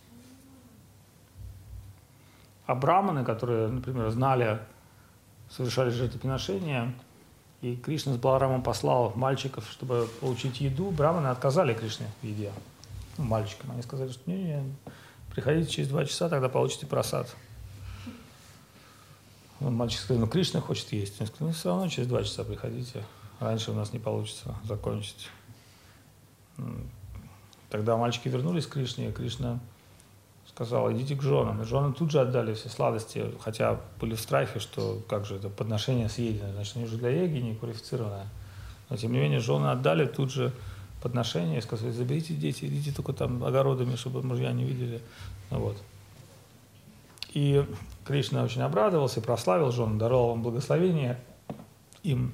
А браманы, которые, например, знали, совершали жертвоприношения, и Кришна с Баларамом послал мальчиков, чтобы получить еду, браманы отказали Кришне в еде. Ну, мальчикам. Они сказали, что не-не, приходите через два часа, тогда получите просад. Ну, мальчик сказал, ну Кришна хочет есть. Они сказали, ну все равно через два часа приходите, раньше у нас не получится закончить. Тогда мальчики вернулись к Кришне, и Кришна сказал, идите к женам. И жены тут же отдали все сладости, хотя были в страхе, что как же это подношение съедено, значит, они уже для йоги не квалифицированные. Но тем не менее жены отдали тут же подношение и сказали, заберите дети, идите только там огородами, чтобы мужья не видели. Ну, вот. И Кришна очень обрадовался, прославил жен, даровал им благословение. Им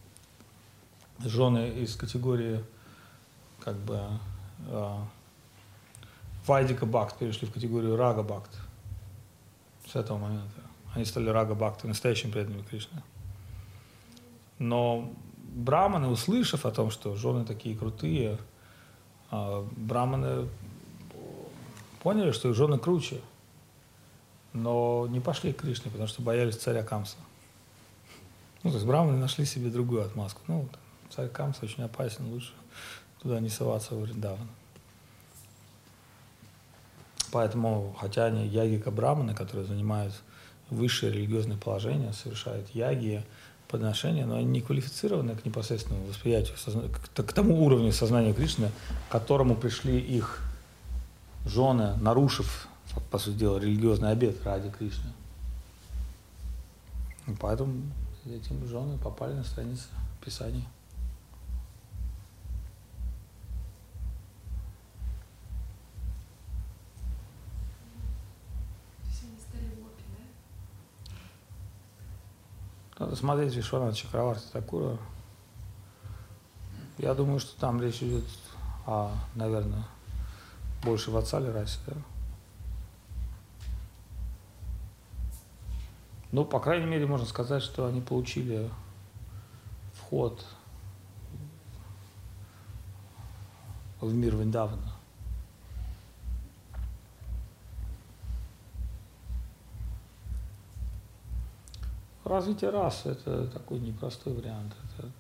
жены из категории как бы Вайдика Бхакт перешли в категорию Рага Бхакт. С этого момента. Они стали Рага Бхакты, настоящими преданными Кришны. Но браманы, услышав о том, что жены такие крутые, браманы поняли, что их жены круче, но не пошли к Кришне, потому что боялись царя Камса. Ну, то есть браманы нашли себе другую отмазку. Ну, царь Камса очень опасен, лучше туда не соваться в Вриндаван. Поэтому, хотя они ягика браманы, которые занимают высшее религиозное положение, совершают яги, подношения, но они не квалифицированы к непосредственному восприятию, к, к тому уровню сознания Кришны, к которому пришли их жены, нарушив, по сути дела, религиозный обет ради Кришны. И поэтому эти жены попали на страницы Писаний. То есть они стали гопи, да? Надо смотреть Вишванатха Чакраварти Такура. Я думаю, что там речь идет о, наверное, больше ватсале расе, да? Ну, по крайней мере, можно сказать, что они получили вход в мир Вриндавана. Развитие расы – это такой непростой вариант. Это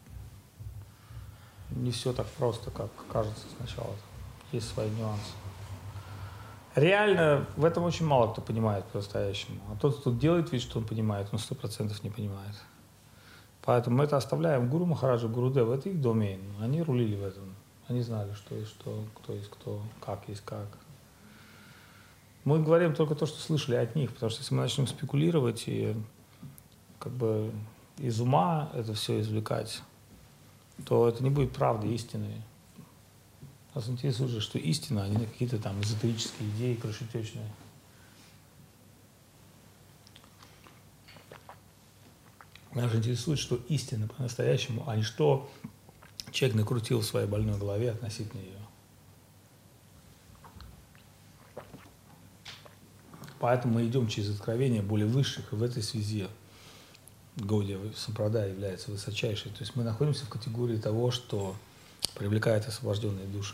не все так просто, как кажется сначала. Есть свои нюансы. Реально в этом очень мало кто понимает по-настоящему. А тот, кто делает вид, что он понимает, он сто процентов не понимает. Поэтому мы это оставляем Гуру Махараджа, Гурудева. Это их домен. Они рулили в этом. Они знали, что есть что, кто есть кто, как есть как. Мы говорим только то, что слышали от них. Потому что если мы начнем спекулировать и как бы из ума это все извлекать, то это не будет правдой, истиной. Нас интересует же, что истина, а не какие-то там эзотерические идеи крышетечные. Нас интересует, что истина по-настоящему, а не что человек накрутил в своей больной голове относительно ее. Поэтому мы идем через откровения более высших, и в этой связи Гаудия Сампрадая является высочайшей. То есть мы находимся в категории того, что привлекает освобожденные души.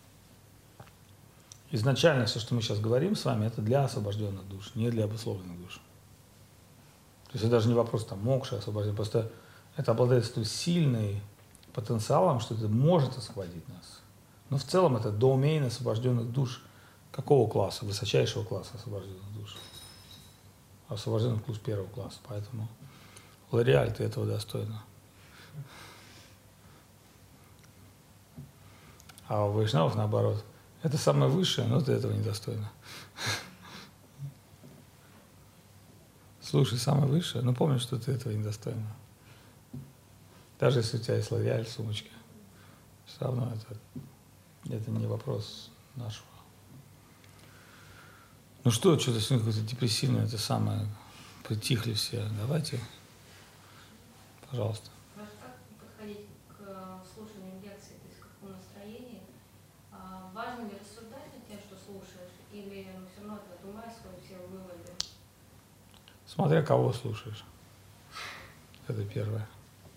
Изначально все, что мы сейчас говорим с вами, это для освобожденных душ, не для обусловленных душ. То есть это даже не вопрос там мокши, освобождения, просто это обладает столь сильным потенциалом, что это может освободить нас. Но в целом это домен освобожденных душ. Какого класса? Высочайшего класса освобожденных душ. Освобожденных душ первого класса. Поэтому Лореаль, ты этого достойна. А у вайшнавов наоборот. Это самое высшее, но ты этого не достойна. Слушай, самое высшее, но помни, что ты этого не достойна. Даже если у тебя есть Лореаль в сумочке, все равно это, это не вопрос нашего. Ну что, что-то сегодня какое-то депрессивное, это самое, притихли все. Давайте, пожалуйста. Может, как подходить к слушанию лекции, то есть в каком настроении? А важно ли рассуждать над тем, что слушаешь, или все равно ты от ума исходят все выводы? Смотря кого слушаешь. Это первое.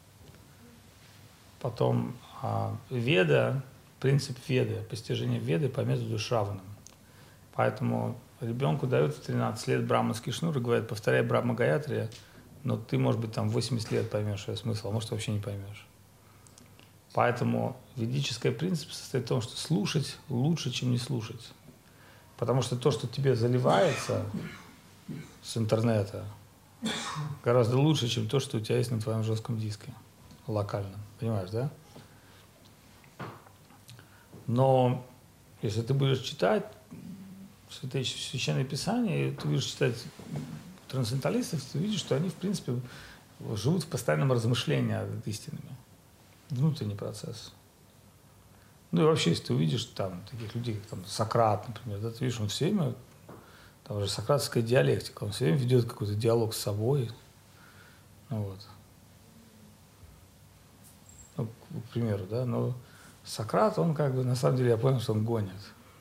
Потом а, Веда, принцип Веды, постижение Веды по методу Шравана. Поэтому ребенку дают в тринадцать лет браманский шнур и говорят, повторяй Брахма Гаятри, но ты, может быть, там в восемьдесят лет поймешь ее смысл, а может, вообще не поймешь. Поэтому ведический принцип состоит в том, что слушать лучше, чем не слушать. Потому что то, что тебе заливается с интернета, гораздо лучше, чем то, что у тебя есть на твоем жестком диске, локальном. Понимаешь, да? Но если ты будешь читать Священное Писание, и ты будешь читать трансценденталистов, ты видишь, что они, в принципе, живут в постоянном размышлении над истинами. Внутренний процесс. Ну и вообще, если ты увидишь там таких людей, как там Сократ, например, да, ты видишь, он все время, там уже сократская диалектика, он все время ведет какой-то диалог с собой. Ну, вот. Ну, к примеру, да, но Сократ, он как бы, на самом деле, я понял, что он гонит.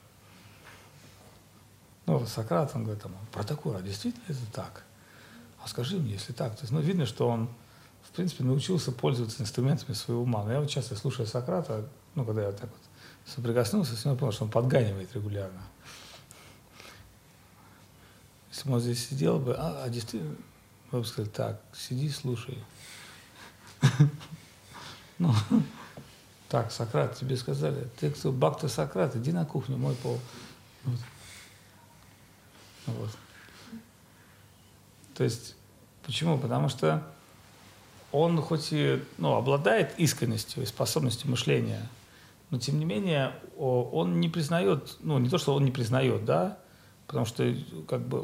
Ну, Сократ, он говорит, там, Протакор, а действительно это так? А скажи мне, если так. То есть, ну, видно, что он, в принципе, научился пользоваться инструментами своего ума. Но я вот часто слушаю Сократа, ну, когда я вот так вот соприкоснулся с ним, я понял, что он подганивает регулярно. Если бы он здесь сидел бы, а, а действительно, мы бы сказали, так, сиди, слушай. Ну, так, Сократ, тебе сказали, ты кто, Бхакта Сократ, иди на кухню, мой пол. Вот. То есть, почему? Потому что он хоть и ну, обладает искренностью и способностью мышления, но тем не менее он не признает, ну не то, что он не признает, да, потому что как бы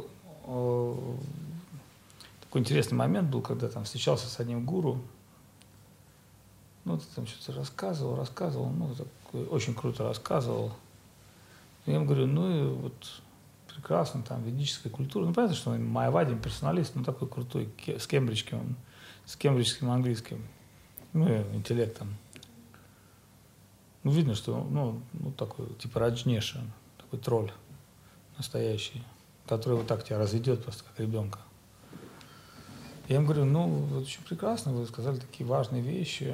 такой интересный момент был, когда там встречался с одним гуру, ну, ты там что-то рассказывал, рассказывал, ну, такой, очень круто рассказывал. И я ему говорю, ну, и вот прекрасно, там, ведическая культура. Ну, понятно, что он майявади, персоналист, ну, такой крутой, с кембриджским, с кембриджским английским, ну, и интеллектом. Ну, видно, что, ну, ну такой, типа Раджнеша, такой тролль настоящий, который вот так тебя разведет просто, как ребенка. Я ему говорю, ну, вот очень прекрасно, вы сказали такие важные вещи.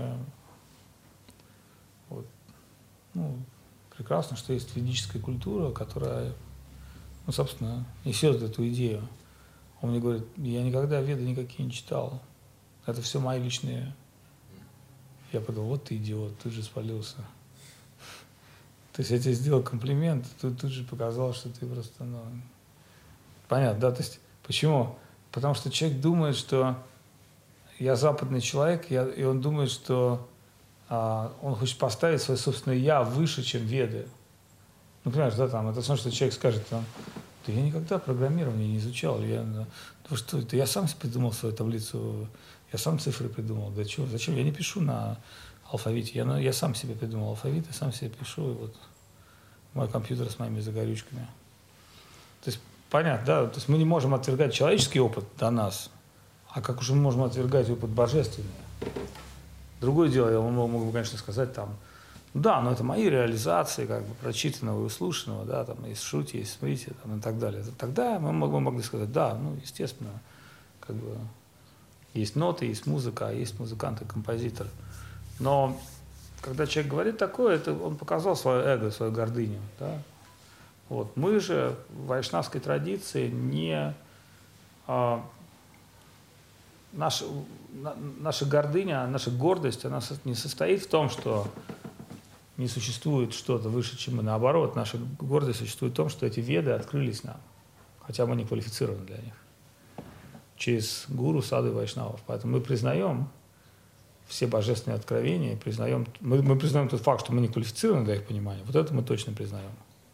Вот. Ну, прекрасно, что есть ведическая культура, которая, ну, собственно, несет эту идею. Он мне говорит, я никогда веды никакие не читал. Это все мои личные. Я подумал, вот ты идиот, тут же спалился. То есть я тебе сделал комплимент, ты тут же показал, что ты просто, ну... Понятно, да? То есть почему? Потому что человек думает, что я западный человек, я, и он думает, что а, он хочет поставить свое собственное «я» выше, чем веды. Ну, понимаешь, да, там, это все, что человек скажет, там, да я никогда программирование не изучал, я, да, да что это, я сам себе придумал свою таблицу, я сам цифры придумал, да чего, зачем, я не пишу на алфавите, я, я сам себе придумал алфавит, и сам себе пишу, и вот мой компьютер с моими загорючками. То есть, понятно, да, то есть мы не можем отвергать человеческий опыт до нас, а как уже мы можем отвергать опыт божественный? Другое дело, я мог бы, конечно, сказать там, да, но это мои реализации, как бы, прочитанного и услышанного, да, там, есть Шрути, есть Смрити, там, и так далее. Тогда мы могли сказать, да, ну, естественно, как бы, есть ноты, есть музыка, а есть музыкант и композитор. Но когда человек говорит такое, это он показал свое эго, свою гордыню, да. Вот. Мы же в вайшнавской традиции не... А, наша, на, наша гордыня, наша гордость, она не состоит в том, что не существует что-то выше, чем мы. Наоборот, наша гордость существует в том, что эти веды открылись нам, хотя мы не квалифицированы для них, через гуру, саду и вайшнавов. Поэтому мы признаем все божественные откровения, признаем, мы, мы признаем тот факт, что мы не квалифицированы для их понимания. Вот это мы точно признаем.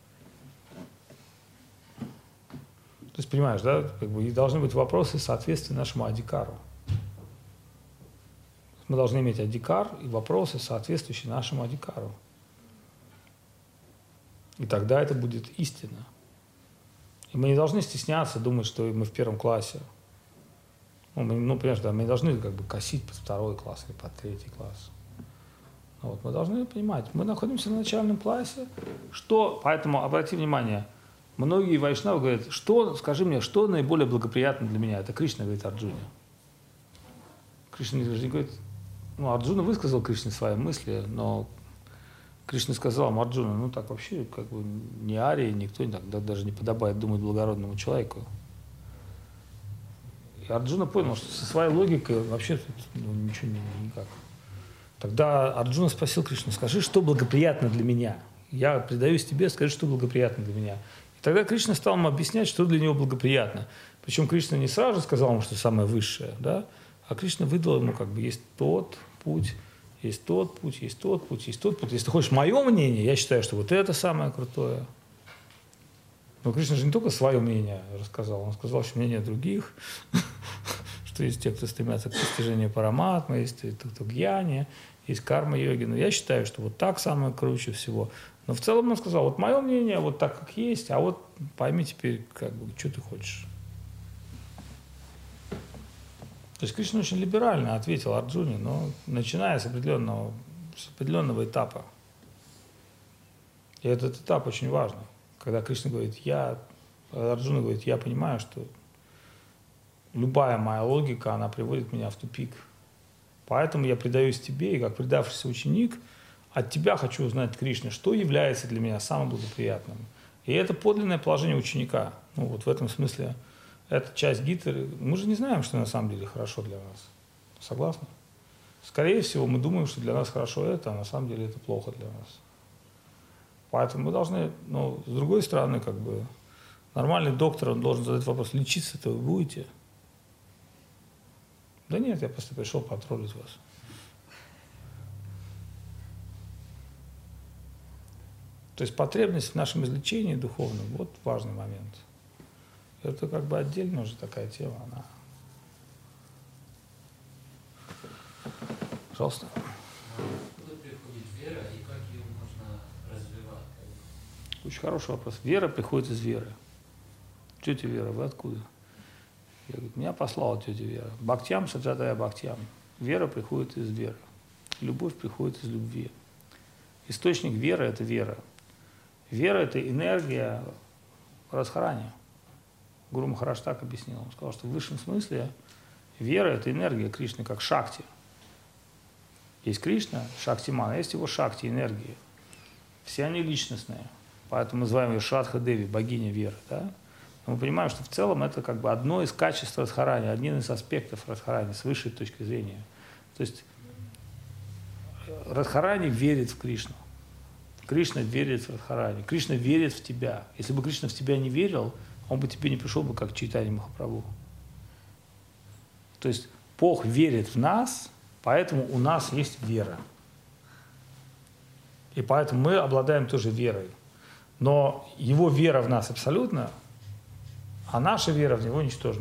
То есть, понимаешь, да, как бы, и должны быть вопросы соответствия нашему адикару. Мы должны иметь адикар и вопросы, соответствующие нашему адикару. И тогда это будет истина. И мы не должны стесняться думать, что мы в первом классе. Ну, мы, ну понимаешь, да, мы не должны как бы косить под второй класс или под третий класс. Вот, мы должны понимать, мы находимся на начальном классе, что, поэтому обрати внимание, многие вайшнавы говорят, что, скажи мне, что наиболее благоприятно для меня? Это Кришна говорит Арджуне. Кришна не говорит, ну, Арджуна высказал Кришне свои мысли, но Кришна сказал ему, Арджуна, ну так вообще, как бы, ни арии, никто так, даже не подобает думать благородному человеку. И Арджуна понял, что со своей логикой вообще тут ну, ничего не, никак. Тогда Арджуна спросил Кришну, скажи, что благоприятно для меня? Я предаюсь тебе, скажи, что благоприятно для меня. И тогда Кришна стал ему объяснять, что для него благоприятно. Причем Кришна не сразу сказал ему, что самое высшее, да? А Кришна выдал ему, как бы, есть тот путь, есть тот путь, есть тот путь, есть тот путь. Если ты хочешь мое мнение, я считаю, что вот это самое крутое. Но Кришна же не только свое мнение рассказал, он сказал, что мнение других, что есть те, кто стремятся к достижению параматмы, есть те, кто гьяни, есть карма-йоги. Но я считаю, что вот так самое круче всего. Но в целом он сказал, вот мое мнение, вот так, как есть, а вот пойми теперь, как бы, что ты хочешь. То есть Кришна очень либерально ответил Арджуне, но начиная с определенного, с определенного этапа. И этот этап очень важный. Когда Кришна говорит, я, Арджуна говорит, я понимаю, что любая моя логика, она приводит меня в тупик. Поэтому я предаюсь тебе, и как предавшийся ученик, от тебя хочу узнать, Кришна, что является для меня самым благоприятным. И это подлинное положение ученика. Ну, вот в этом смысле, это часть гиты. Мы же не знаем, что на самом деле хорошо для нас. Согласны? Скорее всего, мы думаем, что для нас хорошо это, а на самом деле это плохо для нас. Поэтому мы должны, ну, с другой стороны, как бы, Нормальный доктор, он должен задать вопрос, лечиться-то вы будете? Да нет, я просто пришел потроллить вас. То есть потребность в нашем излечении духовном, вот важный момент. Это как бы отдельно уже такая тема, она... Пожалуйста. Откуда приходит вера и как ее можно развивать? Очень хороший вопрос. Вера приходит из веры. Тетя Вера, вы откуда? Я говорю, меня послала тетя Вера. Бхактям саджатая бхактям. Вера приходит из веры. Любовь приходит из любви. Источник веры – это вера. Вера – это энергия Радхарани. Гуру Махарадж так объяснил. Он сказал, что в высшем смысле вера – это энергия Кришны, как шакти. Есть Кришна, Шактиман, а есть его шакти, энергии. Все они личностные. Поэтому мы называем ее Шрадха Деви, богиня веры. Да? Но мы понимаем, что в целом это как бы одно из качеств Радхарани, один из аспектов Радхарани с высшей точки зрения. То есть Радхарани верит в Кришну. Кришна верит в Радхарани. Кришна верит в тебя. Если бы Кришна в тебя не верил, он бы тебе не пришел бы как Чайтанья Махапрабху. То есть Бог верит в нас, поэтому у нас есть вера. И поэтому мы обладаем тоже верой. Но его вера в нас абсолютно, а наша вера в него ничтожна.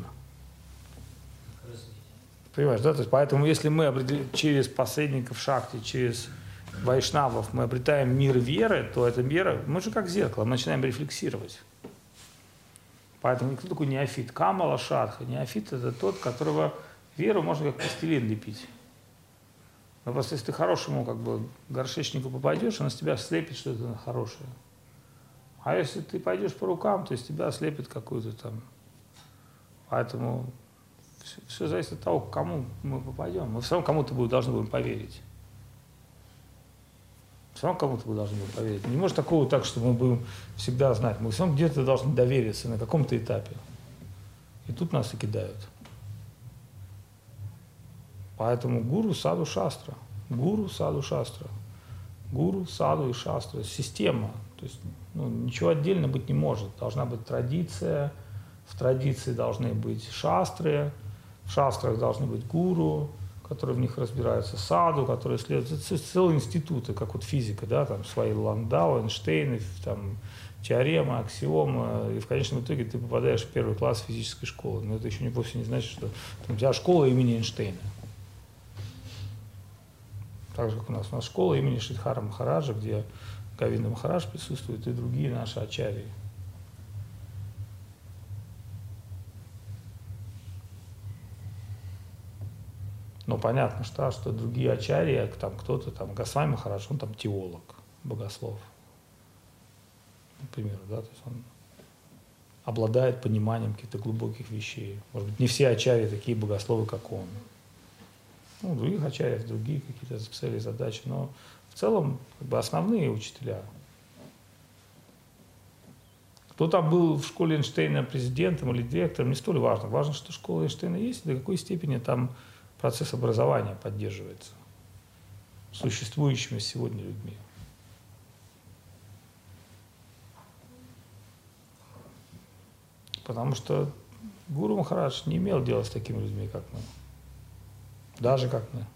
Понимаешь, да? То есть, поэтому если мы через посредников шакти, через вайшнавов мы обретаем мир веры, то эта вера, мы же как зеркало, мы начинаем рефлексировать. Поэтому кто такой неофит? Камала Шадха. Неофит – это тот, которого веру можно как пластилин лепить. Но просто если ты хорошему как бы горшечнику попадешь, он из тебя слепит что-то хорошее. А если ты пойдешь по рукам, то из тебя слепит какую-то там. Поэтому все, все зависит от того, к кому мы попадем. Мы все равно кому-то должны будем поверить. Все равно кому-то мы должны будем поверить. Не может такого так, что мы будем всегда знать. Мы все равно где-то должны довериться на каком-то этапе. И тут нас и кидают. Поэтому гуру, саду, шастра. Гуру, саду, шастра. Гуру, саду и шастра. Система. То есть ну, ничего отдельно быть не может. Должна быть традиция. В традиции должны быть шастры. В шастрах должны быть гуру, которые в них разбираются, саду, которые следуют. Это целые институты, как вот физика, да, там свои Ландау, Эйнштейны, там теорема, аксиома, и в конечном итоге ты попадаешь в первый класс физической школы. Но это еще не, вовсе не значит, что там, у тебя школа имени Эйнштейна. Так же, как у нас. У нас школа имени Шридхара Махараджа, где Говинда Махарадж присутствует и другие наши ачарьи. Но понятно, что, что другие ачарьи, там кто-то, там Госвами Махарадж, он там теолог, богослов. Например, да, то есть он обладает пониманием каких-то глубоких вещей. Может быть, не все ачарьи такие богословы, как он. Ну, у других ачарьев другие какие-то цели, задачи, но в целом как бы основные учителя. Кто там был в школе Эйнштейна президентом или директором, не столь важно. Важно, что школа Эйнштейна есть, и до какой степени там процесс образования поддерживается существующими сегодня людьми. Потому что Гуру Махарадж не имел дела с такими людьми, как мы. Даже как мы.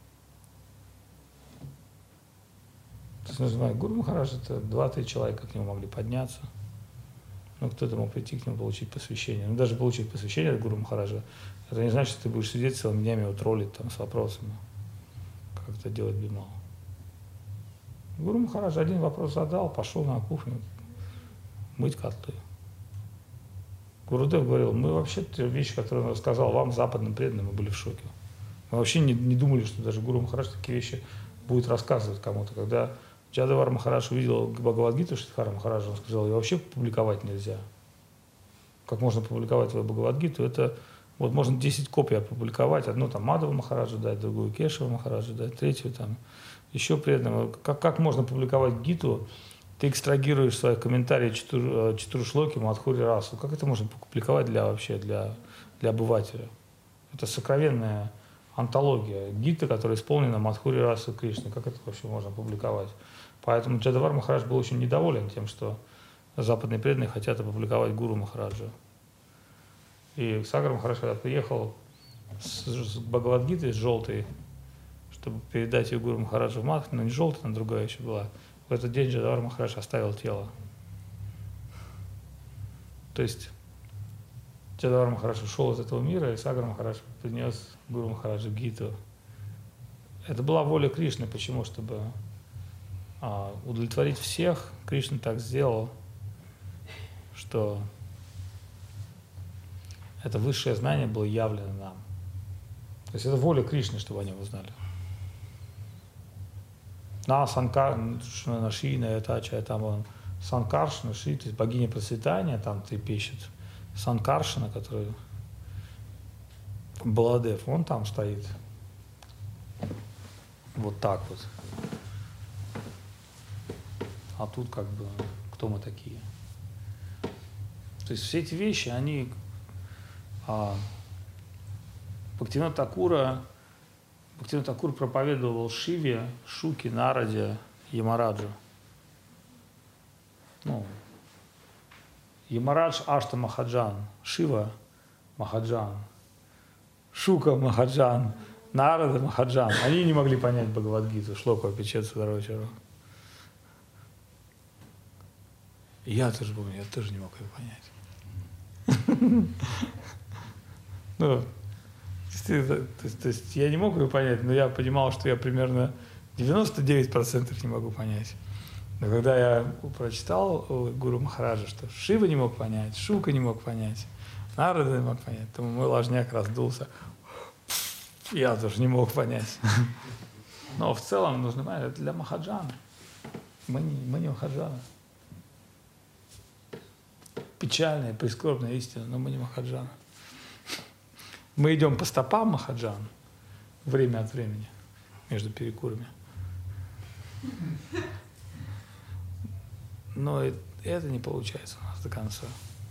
То есть, нужно, Гуру Махарадж – это два-три человека к нему могли подняться. Ну, кто-то мог прийти к нему получить посвящение. Ну, даже получить посвящение от Гуру Махараджа, это не значит, что ты будешь сидеть целыми днями его троллить там, с вопросами, как это делать Бимал. Гуру Махарадж один вопрос задал, пошел на кухню мыть котлы. Гурудев говорил, мы вообще те вещи, которые он рассказал вам, западным преданным, мы были в шоке. Мы вообще не, не думали, что даже Гуру Махарадж такие вещи будет рассказывать кому-то. Когда Джадавар Махарадж увидел Бхагавад-гиту Шридхара Махараджа, он сказал, ее вообще публиковать нельзя. Как можно публиковать твою Бхагавад-гиту? Это вот можно десять копий опубликовать, одну там Мадхава Махараджу дать, другую Кешава Махараджу дать, третью там еще преданного. Как, как можно публиковать гиту? Ты экстрагируешь свои комментарии Чатур, Чатуршлоки, Мадхури Расу. Как это можно публиковать для вообще для, для обывателя? Это сокровенная антология, гита, которая исполнена Мадхури Расу Кришны. Как это вообще можно публиковать? Поэтому Джадавар Махарадж был очень недоволен тем, что западные преданные хотят опубликовать Гуру Махараджа. И Сагар Махарадж, когда приехал с, с Бхагавад-гитой, с желтой, чтобы передать ее Гуру Махараджу в Мадху, но не желтая, но другая еще была, в этот день Джадавар Махарадж оставил тело. То есть Джадавар Махарадж ушел из этого мира, и Сагар Махарадж принес Гуру Махараджу Гиту. Это была воля Кришны. Почему? Чтобы а, удовлетворить всех. Кришна так сделал, что это высшее знание было явлено нам. То есть это воля Кришны, чтобы они узнали. На Санкаршна Шина, это там он Санкаршна Ши, то есть богиня процветания, там трепещет. Санкаршина, который Баладев, он там стоит. Вот так вот. А тут как бы, кто мы такие? То есть все эти вещи, они... А, Бхактивинода Такура, Бхактивинода Такур проповедовал Шиве, Шуке, Нараде, Ямараджу. Ну, Ямарадж Ашта Махаджан, Шива Махаджан, Шука Махаджан, Нарада Махаджан. Они не могли понять Бхагавад-гиту, Шлоку Апичетса Дарочару. Я тоже помню, я тоже не мог ее понять. Ну, то есть, то есть я не мог ее понять, но я понимал, что я примерно девяносто девять процентов не могу понять. Но когда я прочитал Гуру Махараджа, что Шива не мог понять, Шука не мог понять, Нарада не мог понять, то мой ложняк раздулся. Я тоже не мог понять. Но в целом нужно понять, это для Махаджана. Мы не, мы не Махаджана. Печальная, прискорбная истина, но мы не Махаджана. Мы идем по стопам Махаджана время от времени, между перекурами. Но это не получается у нас до конца.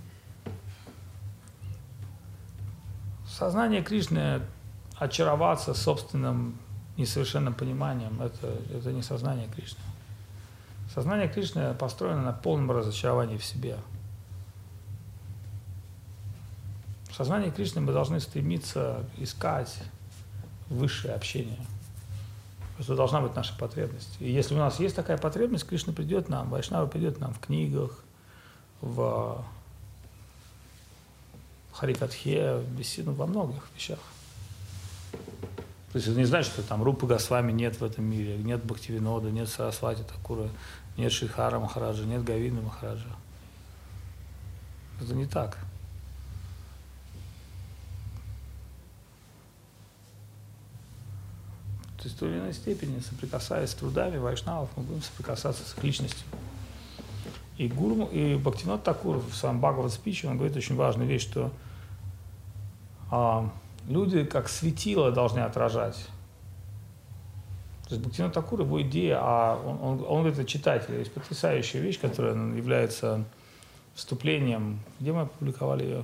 Сознание Кришны, очароваться собственным несовершенным пониманием, это, это не сознание Кришны. Сознание Кришны построено на полном разочаровании в себе. В сознании Кришны мы должны стремиться искать высшее общение. Это должна быть наша потребность. И если у нас есть такая потребность, Кришна придет нам, Вайшнава придет нам в книгах, в Харикатхе, в беседу, во многих вещах. То есть это не значит, что там Рупы Госвами нет в этом мире, нет Бхактивинода, нет Сарасвати Такура, нет Шридхара Махараджа, нет Говинда Махараджа. Это не так. То есть в той или иной степени, соприкасаясь с трудами вайшнавов, мы будем соприкасаться с их личностью. И Гуру, и Бхактивинода Такур в своем Бхагавад-спиче, он говорит очень важную вещь, что а, люди как светило должны отражать. То есть Бхактивинода Такур, его идея, а он, он, он говорит о читателе, есть потрясающая вещь, которая является вступлением. Где мы опубликовали ее?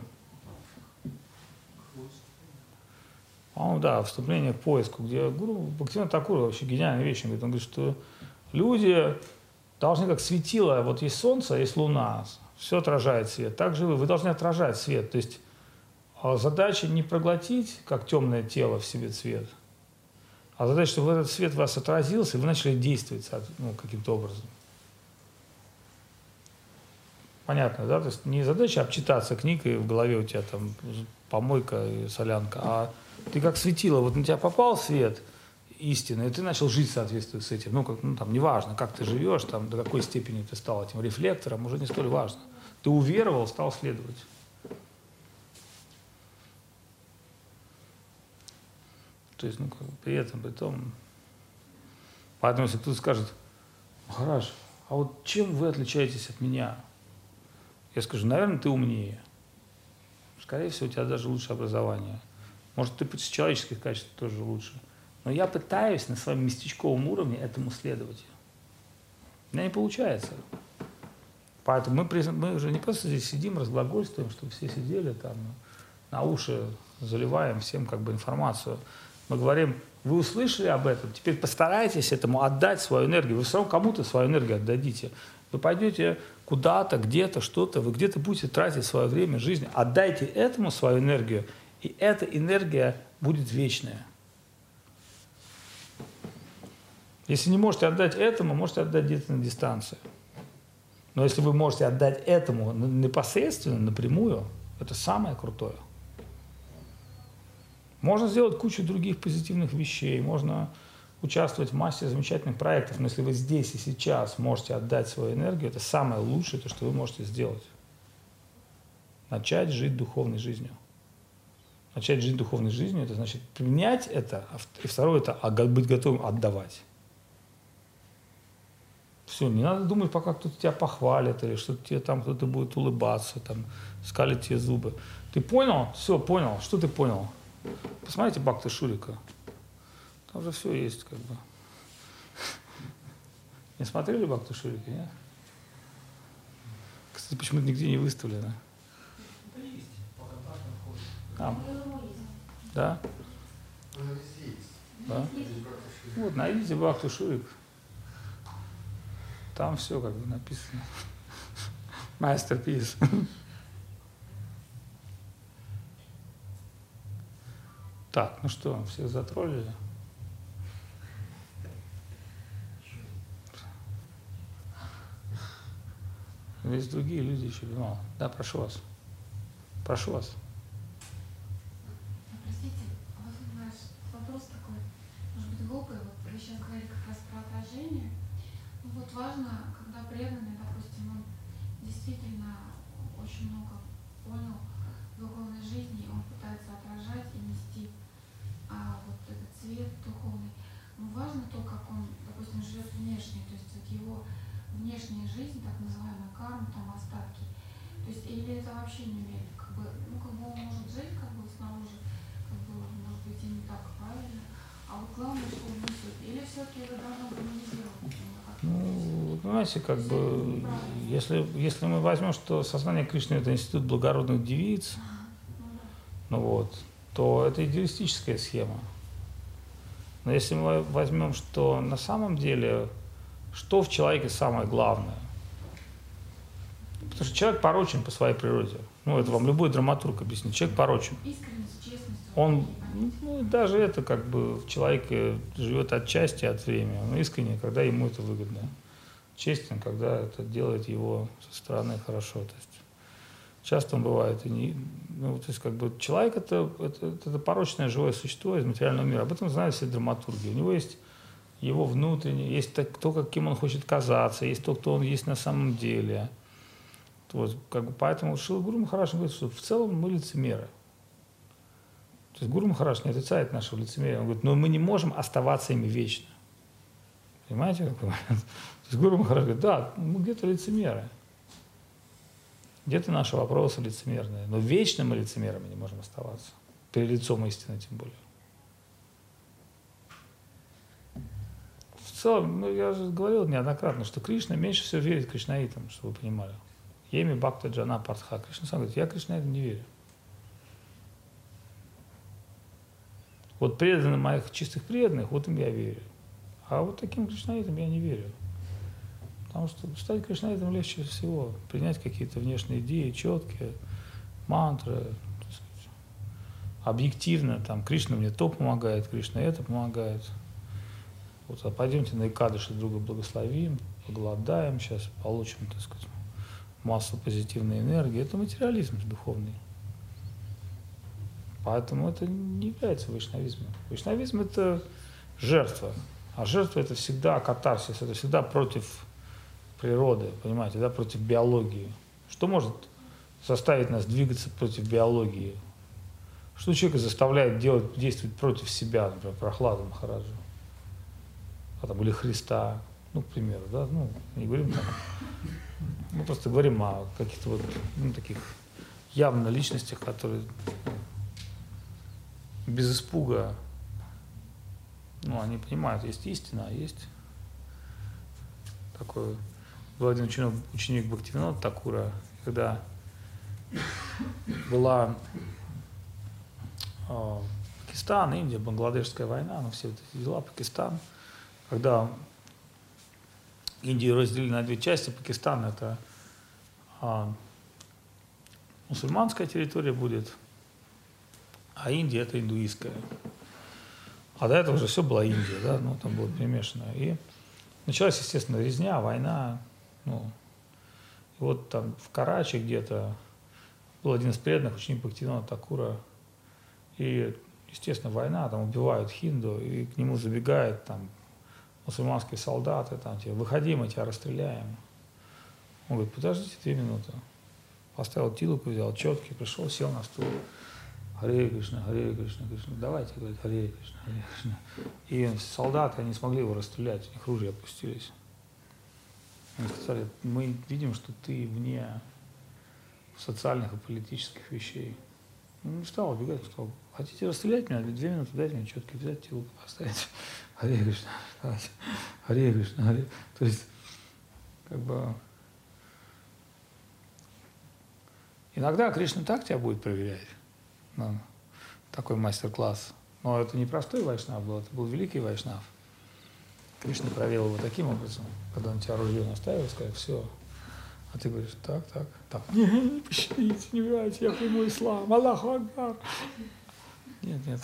По-моему, да, вступление к поиску, где Гуру Бхактивинода Такур вообще гениальная вещь. Он говорит, он говорит, что люди должны как светило, вот есть солнце, есть луна, все отражает свет. Так же вы, вы должны отражать свет. То есть задача не проглотить, как темное тело, в себе цвет, а задача, чтобы этот свет в вас отразился, и вы начали действовать ну, каким-то образом. Понятно, да? То есть не задача обчитаться книгой, в голове у тебя там помойка и солянка, а ты как светило, вот на тебя попал свет истины, и ты начал жить соответственно с этим. Ну, как, ну там, неважно, как ты живешь, там, до какой степени ты стал этим рефлектором, уже не столь важно. Ты уверовал, стал следовать. То есть, ну, как бы, при этом, при том... Поэтому, если кто-то скажет, Махарадж, а вот чем вы отличаетесь от меня? Я скажу, наверное, ты умнее. Скорее всего, у тебя даже лучшее образование. Может, ты по человеческих качествах тоже лучше. Но я пытаюсь на своем местечковом уровне этому следовать. У меня не получается. Поэтому мы, мы уже не просто здесь сидим, разглагольствуем, чтобы все сидели там, на уши заливаем всем как бы информацию. Мы говорим, вы услышали об этом, теперь постарайтесь этому отдать свою энергию. Вы все равно кому-то свою энергию отдадите. Вы пойдете куда-то, где-то, что-то, вы где-то будете тратить свое время, жизнь. Отдайте этому свою энергию, и эта энергия будет вечная. Если не можете отдать этому, можете отдать где-то на дистанции. Но если вы можете отдать этому непосредственно, напрямую, это самое крутое. Можно сделать кучу других позитивных вещей, можно участвовать в массе замечательных проектов, но если вы здесь и сейчас можете отдать свою энергию, это самое лучшее, то, что вы можете сделать. Начать жить духовной жизнью. Начать жить духовной жизнью, это значит принять это, и второе, это быть готовым отдавать. Все, не надо думать, пока кто-то тебя похвалит, или что тебе там кто-то будет улыбаться, там, скалить тебе зубы. Ты понял? Все, понял. Что ты понял? Посмотрите Бхакти Шурика. Там же все есть, как бы. Не смотрели Бхакти Шурика, нет? Кстати, почему-то нигде не выставлено. Это есть, по контактам ходит. А, да? Она везде есть. Да? Здесь Бхакти Шурик. Вот, найдите Бхакти Шурик. Там все как бы написано. Masterpiece. Так, ну что, всех затроллили? Есть другие люди еще. Ну, да, прошу вас. Прошу вас. Простите, а вот наш вопрос такой, может быть, глупый. Вот вы сейчас говорили как раз про отражение. Ну вот важно, когда преданный, допустим, он действительно очень много понял в духовной жизни, и он пытается отражать и нести а, вот этот цвет духовный. Но важно то, как он, допустим, живет внешне, то есть вот его внешняя жизнь, так называемая карма, там остатки. То есть или это вообще не имеет, как бы, ну как бы он может жить как бы снаружи, как бы, может быть, и не так правильно. А вот главное, что он несет. Или все-таки это должно гармонизировать? Ну, понимаете, как бы, если, если мы возьмем, что сознание Кришны – это институт благородных девиц, ну вот, то это идеалистическая схема. Но если мы возьмем, что на самом деле, что в человеке самое главное? Потому что человек порочен по своей природе. Ну, это вам любой драматург объяснит. Человек порочен. Искренность, честность. Он, ну, даже это как бы в человеке живет отчасти от времени. Он искренне, когда ему это выгодно. Честен, когда это делает его со стороны хорошо. То есть часто он бывает и не... Ну, то есть как бы человек это, это, это порочное живое существо из материального мира. Об этом знают все драматурги. У него есть его внутреннее, есть то, каким он хочет казаться, есть то, кто он есть на самом деле. Вот, как бы, поэтому Шрила Гуру Махарадж говорит, что в целом мы лицемеры. То есть Гуру Махарадж не отрицает нашего лицемерия. Он говорит, но мы не можем оставаться ими вечно. Понимаете, какой момент? То есть Гуру Махарадж говорит, да, мы где-то лицемеры. Где-то наши вопросы лицемерные. Но вечно мы лицемерами не можем оставаться. Перед лицом истины тем более. В целом, ну, я же говорил неоднократно, что Кришна меньше всего верит кришнаитам, чтобы вы понимали. Еми Бхакта Джана Партха. Кришна сам говорит, я кришнаитам не верю. Вот преданным моих чистых преданных, вот им я верю. А вот таким кришнаитам я не верю. Потому что стать кришнаитом легче всего. Принять какие-то внешние идеи, четкие, мантры. Так сказать. Объективно, там, Кришна мне то помогает, Кришна это помогает. Вот, а пойдемте на Экадыши друга благословим, поголодаем, сейчас получим, так сказать, массу позитивной энергии. Это материализм духовный. Поэтому это не является вайшнавизмом. Вайшнавизм – это жертва. А жертва – это всегда катарсис, это всегда против природы, понимаете, да, против биологии. Что может заставить нас двигаться против биологии? Что человека заставляет делать, действовать против себя, например, Прохлада Махараджа? А там, или Христа, ну, к примеру, да, ну, не говорим там, мы просто говорим о каких-то вот, ну, таких явно личностях, которые без испуга, ну, они понимают, есть истина, а есть такой, был один ученик, ученик Бхактивинода Такура, когда была э, Пакистан, Индия, Бангладешская война, ну, все вот эти дела, Пакистан, когда Индию разделили на две части, Пакистан это А мусульманская территория будет, а Индия это индуистская. А до этого уже все была Индия, да, ну там было перемешано. И началась, естественно, резня, война. Ну, и вот там в Карачи где-то был один из преданных, ученик Бхактивинода Такура. И, естественно, война, там убивают хинду, и к нему забегают там мусульманские солдаты, там, типа, выходи, мы тебя расстреляем. Он говорит, подождите две минуты. Поставил тилуку, взял четки, пришел, сел на стул. Харе Кришна, Харе Кришна, Кришна, давайте, говорит, Харе Кришна, Харе Кришна. И солдаты, они смогли его расстрелять, у них ружья опустились. Они сказали, мы видим, что ты вне социальных и политических вещей. Он не стал убегать, он сказал, хотите расстрелять меня? Две минуты, дайте мне четко взять, тилуку поставить. Харе Кришна, давайте, Харе Кришна, Харе. То есть, как бы, иногда Кришна так тебя будет проверять. Ну, такой мастер-класс. Но это не простой вайшнав был, это был великий вайшнав. Кришна проверил его таким образом, когда он тебя ружье наставил, сказал, все. А ты говоришь, так, так, так. Не, пощадите, не убивайте, я приму ислам. Аллаху Акбар. Нет, нет.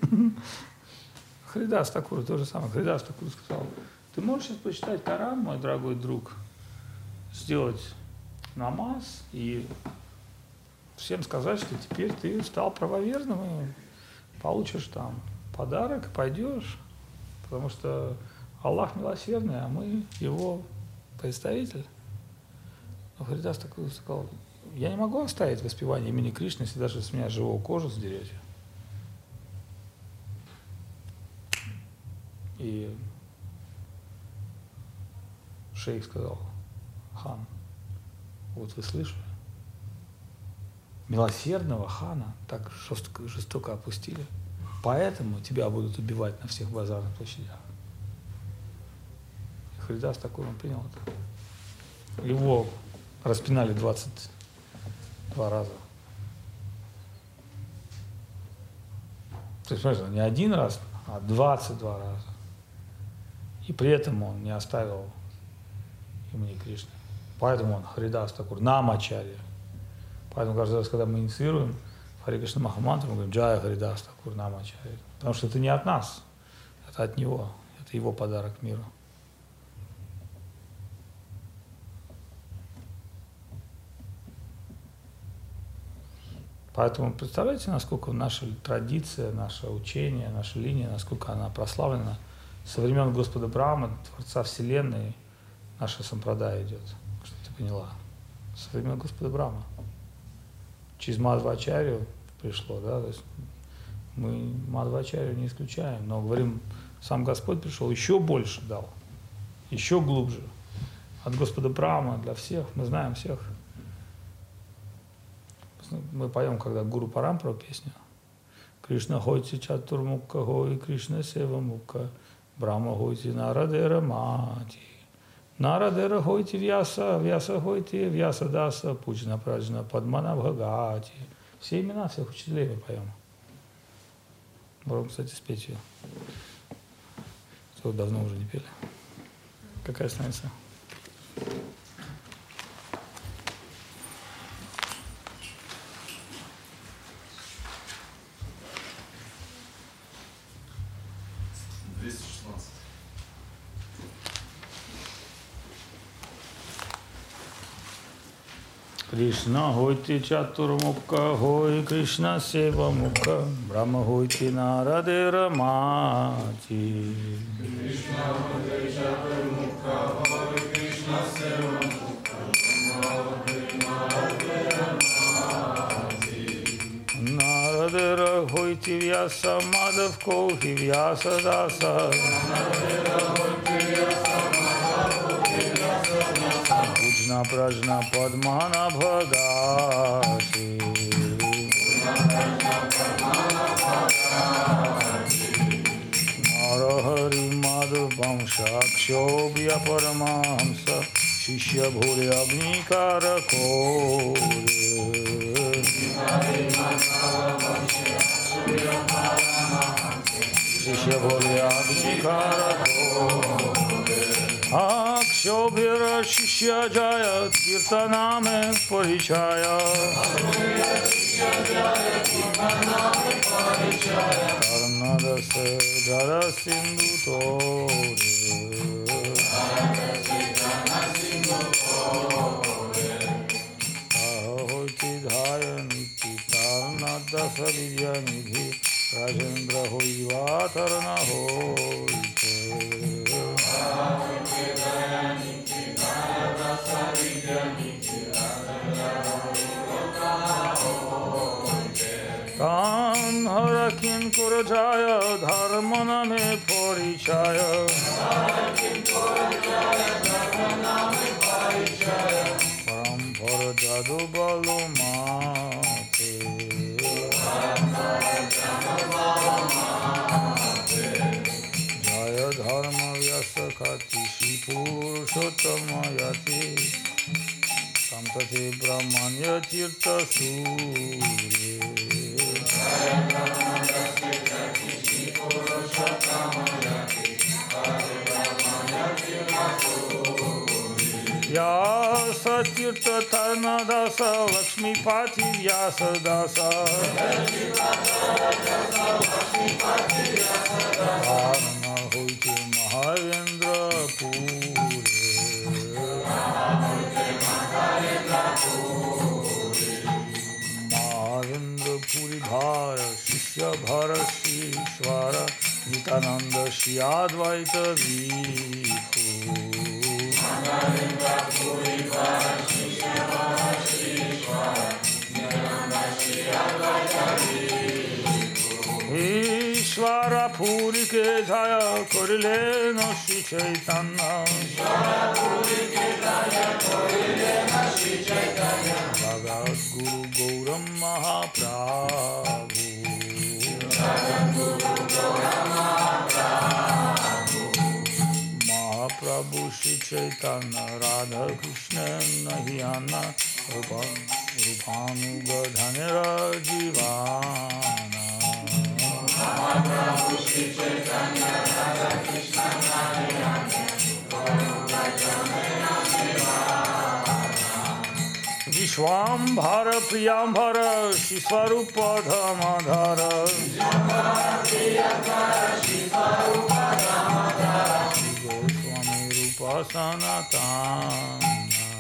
Харидас Такур, то же самое. Харидас Такур сказал, ты можешь сейчас почитать Коран, мой дорогой друг, сделать намаз и всем сказать, что теперь ты стал правоверным и получишь там подарок и пойдешь, потому что Аллах милосердный, а мы его представитель. Но Харидас такой сказал, я не могу оставить воспевание имени Кришны, если даже с меня живого кожу сдерете. И шейх сказал, хан, вот вы слышали? Милосердного хана так жестко, жестоко опустили. Поэтому тебя будут убивать на всех базарных площадях. И Харидас такой он принял это. Его распинали двадцать два раза. То есть, понимаешь, не один раз, а двадцать два раза. И при этом он не оставил имени Кришны. Поэтому он Харидас Такур, Намачарья. Поэтому каждый раз, когда мы инициируем Харе Кришна Махамантру, мы говорим Джая Харидас Такур Намачарья. Потому что это не от нас, это от него, это его подарок миру. Поэтому представляете, насколько наша традиция, наше учение, наша линия, насколько она прославлена. Со времен Господа Брахмы, Творца Вселенной, наша сампрадая идет, чтобы ты поняла. Со времен Господа Брахмы. Через Мадхвачарью пришло, да, то есть мы Мадхвачарью не исключаем, но говорим, сам Господь пришел, еще больше дал, еще глубже. От Господа Брахмы для всех, мы знаем всех. Мы поем, когда Гуру Парампара песню. Кришна хойти чатурмукха хой, Кришна сева мукха, Брахма хойти нарадера мати. Нарадера хойти вьяса, вьяса хойти, вьяса даса, пуджна праджна падмана бхагати. Все имена всех учителей мы поем. Можем, кстати, спеть ее. Что давно уже не пели. Какая страница? двести шестнадцать. Кришна хойти чатурмукха хой, Кришна сева мукха, Брахма хойти нарадера мати. Кришна хойти чатурмукха хой, Кришна сева мукха, Брахма хойти нарадера мати. Нарадера хойти вьяса мадав кохи вьяса даса. Пуджна праджна падмана бхагати. Нарахари мадав вамша кшобья парамамса шишья бхури агникара коре. Шишья бхури агникара коре. Shobhir Shishya Jaya Kirtaname Parichaya Karnadase Jara Sindhu Tore Ahoti Dhaya Niti Karnadasa Vidya Nidhi Rajendra Hoiva Tarna Hoite Kanhara Kinkura Jaya Dharmana Me Parichaya Parampara Jadu Balu Mate Jaya Dharma Vyasa Khati Shri Purushottama Yati Samtati Brahmanya Tirtha Sure Vyasa Tirtha Tarna Dasa Lakshmi Pati Vyasa Dasa Tarna Hoite Mahavendra Pure Mahavendra Puri Bhara Shishya Bhara Shishwara Nitananda Shri Advaita Vibhu Ishvara Puri ke jaya korile no Shri Chaitanya Bhagat Guru Gauram Mahaprabhu Mahaprabhu Shri Chaitanya Radha Krishna Nahiyana Rupanuga Dhanira Jivana Mahaprabhu Shri Chaitanya Radha Krishna Nahiyana Vishwambhara Priyambhara Shri Swarupa Dhamadhara Shri Goswami Rupa Sanatana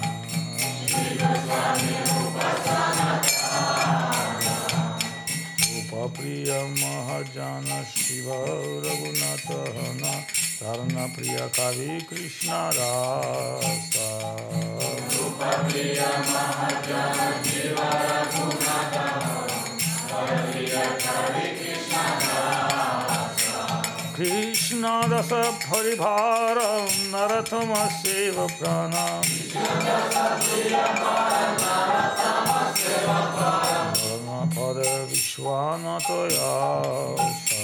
Rupa Priya Mahajana Shiva Raghunatahana Tarna Priya Kavi Krishna Rasa Rupa Priya Mahajana Shiva Raghunatahana Tarna Priya Kavi Krishna Rasa Krishna Dasa Paribhara Naratama Seva Prana Narma Pada Vishwanata Yasa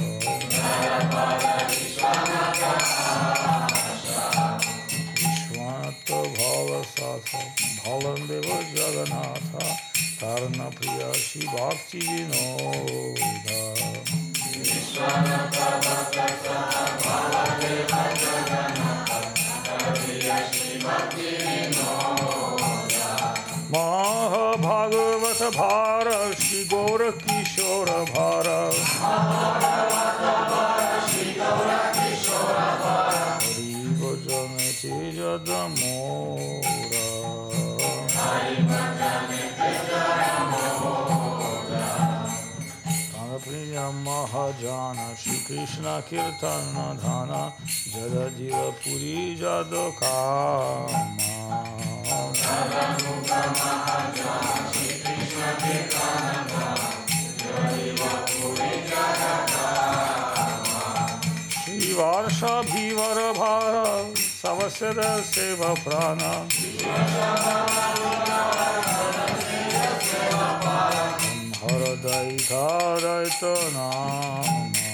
Vishwanata Bhava Sasa Bhalandeva Jagannatha Tarna Priya Shri Bhakti Vinoda Vishwanata Bhalandeva Jagannatha Tarna Priya Shri Bhakti Vinoda Mahabhagavata Bhara Shri Gaura Kishora Bhara Hari Bhajanati Jadamora Priya Mahajana Shri Krishna Kirtana Dhana Jadajira Puri Jadokama Jadamuka Mahajana Shri Krishna Kirtana Dhana Jadajira Puri Jadokama Shri Varsha Bhivara Bhara Savasada Seva Prana Haradaita Daita Nama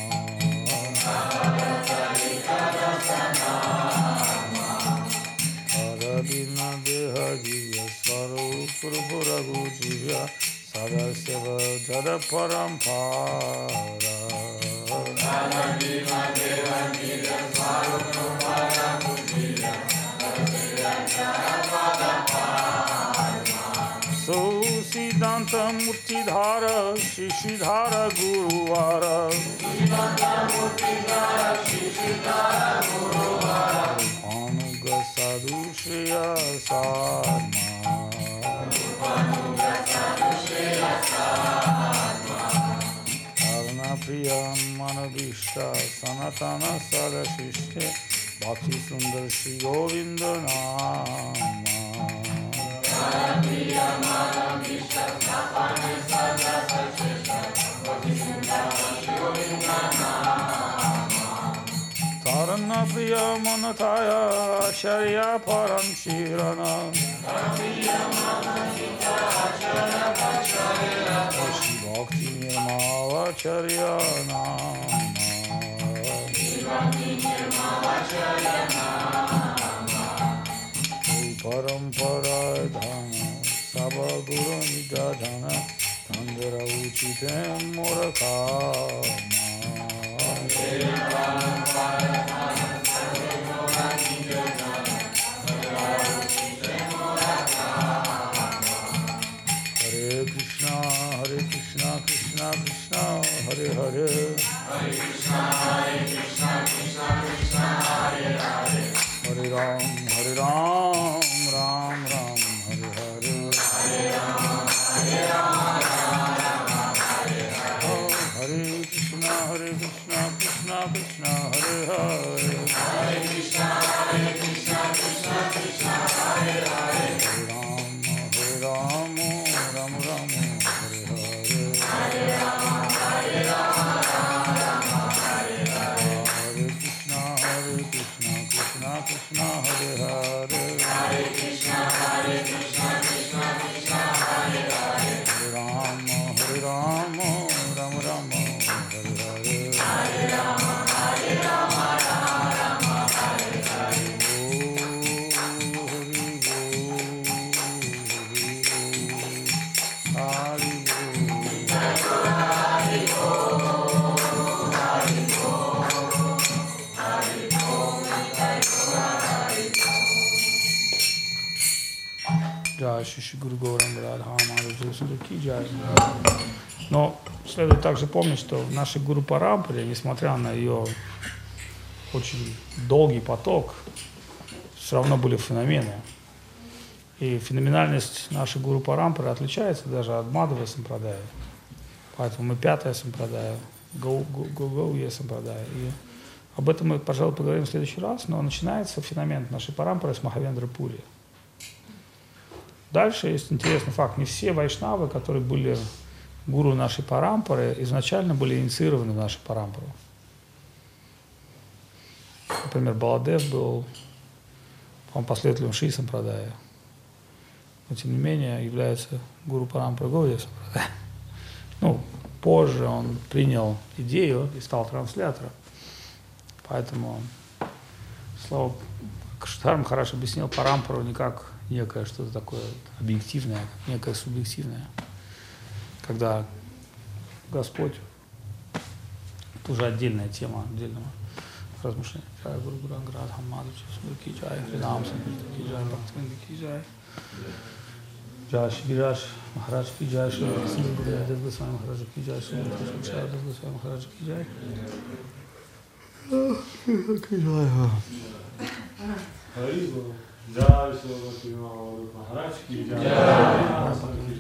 Harabina Deha Jivya Swarup Prabhu Raghu Jivya Sadaseva Jada Parampara Harabina Deha Jivya Swarup Prabhu Raghu Jivya Siddhanta Murtidhara Shishidhara Guruvara Anuga Sadhu Shreya Sadma Karna Priya Manabhishta Sanatana Sadashishte Bhakti Sundar Shri Govinda Nama Tarana Priya Manataya Acharya Param Shirana Shri Bhakti Nirmala Acharya Nama Parampara Dhana Sabha Guru Nidadhana Tandara Uchitem Murakama Hare Krishna, Hare Krishna, Krishna Krishna, Hare Hare Hare Krishna, Hare Krishna, Krishna Krishna, Hare Hare Hare Ram, Hare Ram, Ram Ram, Hare Hare Hare Ram, Hare Ram, Ram Ram, Hare Hare Hare Krishna, Hare Krishna, Krishna Krishna, Hare Hare Hare Krishna, Hare Krishna, Krishna Krishna, Hare Hare Hare Ram, Hare Ram, Ram Ram, Hare Hare Hare Ram, Hare Ram, Ram Ram, Hare Hare Hare Krishna, Hare Krishna, Krishna Krishna, Hare Hare Hare Krishna, Hare Krishna, Krishna Krishna, Hare Hare Hare Ram, Hare Ram, Ram Ram, Hare Hare Hare Ram, Hare Ram, Ram Ram, Hare Hare Джай Шиши Гуру Гауранга Радха Мадхава Ки Джай. Но следует также помнить, что в нашей Гуру Парампаре, несмотря на ее очень долгий поток, все равно были феномены. И феноменальность нашей Гуру Парампары отличается даже от Мадхава Сампрадая. Поэтому мы пятая Сампрадая, Гаугауя Сампрадая. И об этом мы, пожалуй, поговорим в следующий раз, но начинается феномен нашей Парампары с Махавендра Пури. Дальше есть интересный факт. Не все вайшнавы, которые были гуру нашей Парампары, изначально были инициированы в нашу Парампару. Например, Баладев был, по-моему, последователем Шри Сампрадая. Но, тем не менее, является гуру Парампары Гауя Сампрадая. Ну, позже он принял идею и стал транслятором. Поэтому, слава Криштхар Махарадж объяснил Парампару не как некое что-то такое объективное, как некое субъективное. Когда Господь, это уже отдельная тема, отдельного размышления. Джай Гуру Гуранга Радха Мадхава Смрити Джай, Хринам Самприти Джай, Бхактивинда Ки Джай. Джай Шри Гираш Махарадж Ки Джай, Шри Гурудэв Госвами Махарадж Ки Джай, Шри Гурудэв Госвами Махарадж Ки Джай. Ки Джай. Джай Шри Гурудэв Махарадж Ки Джай.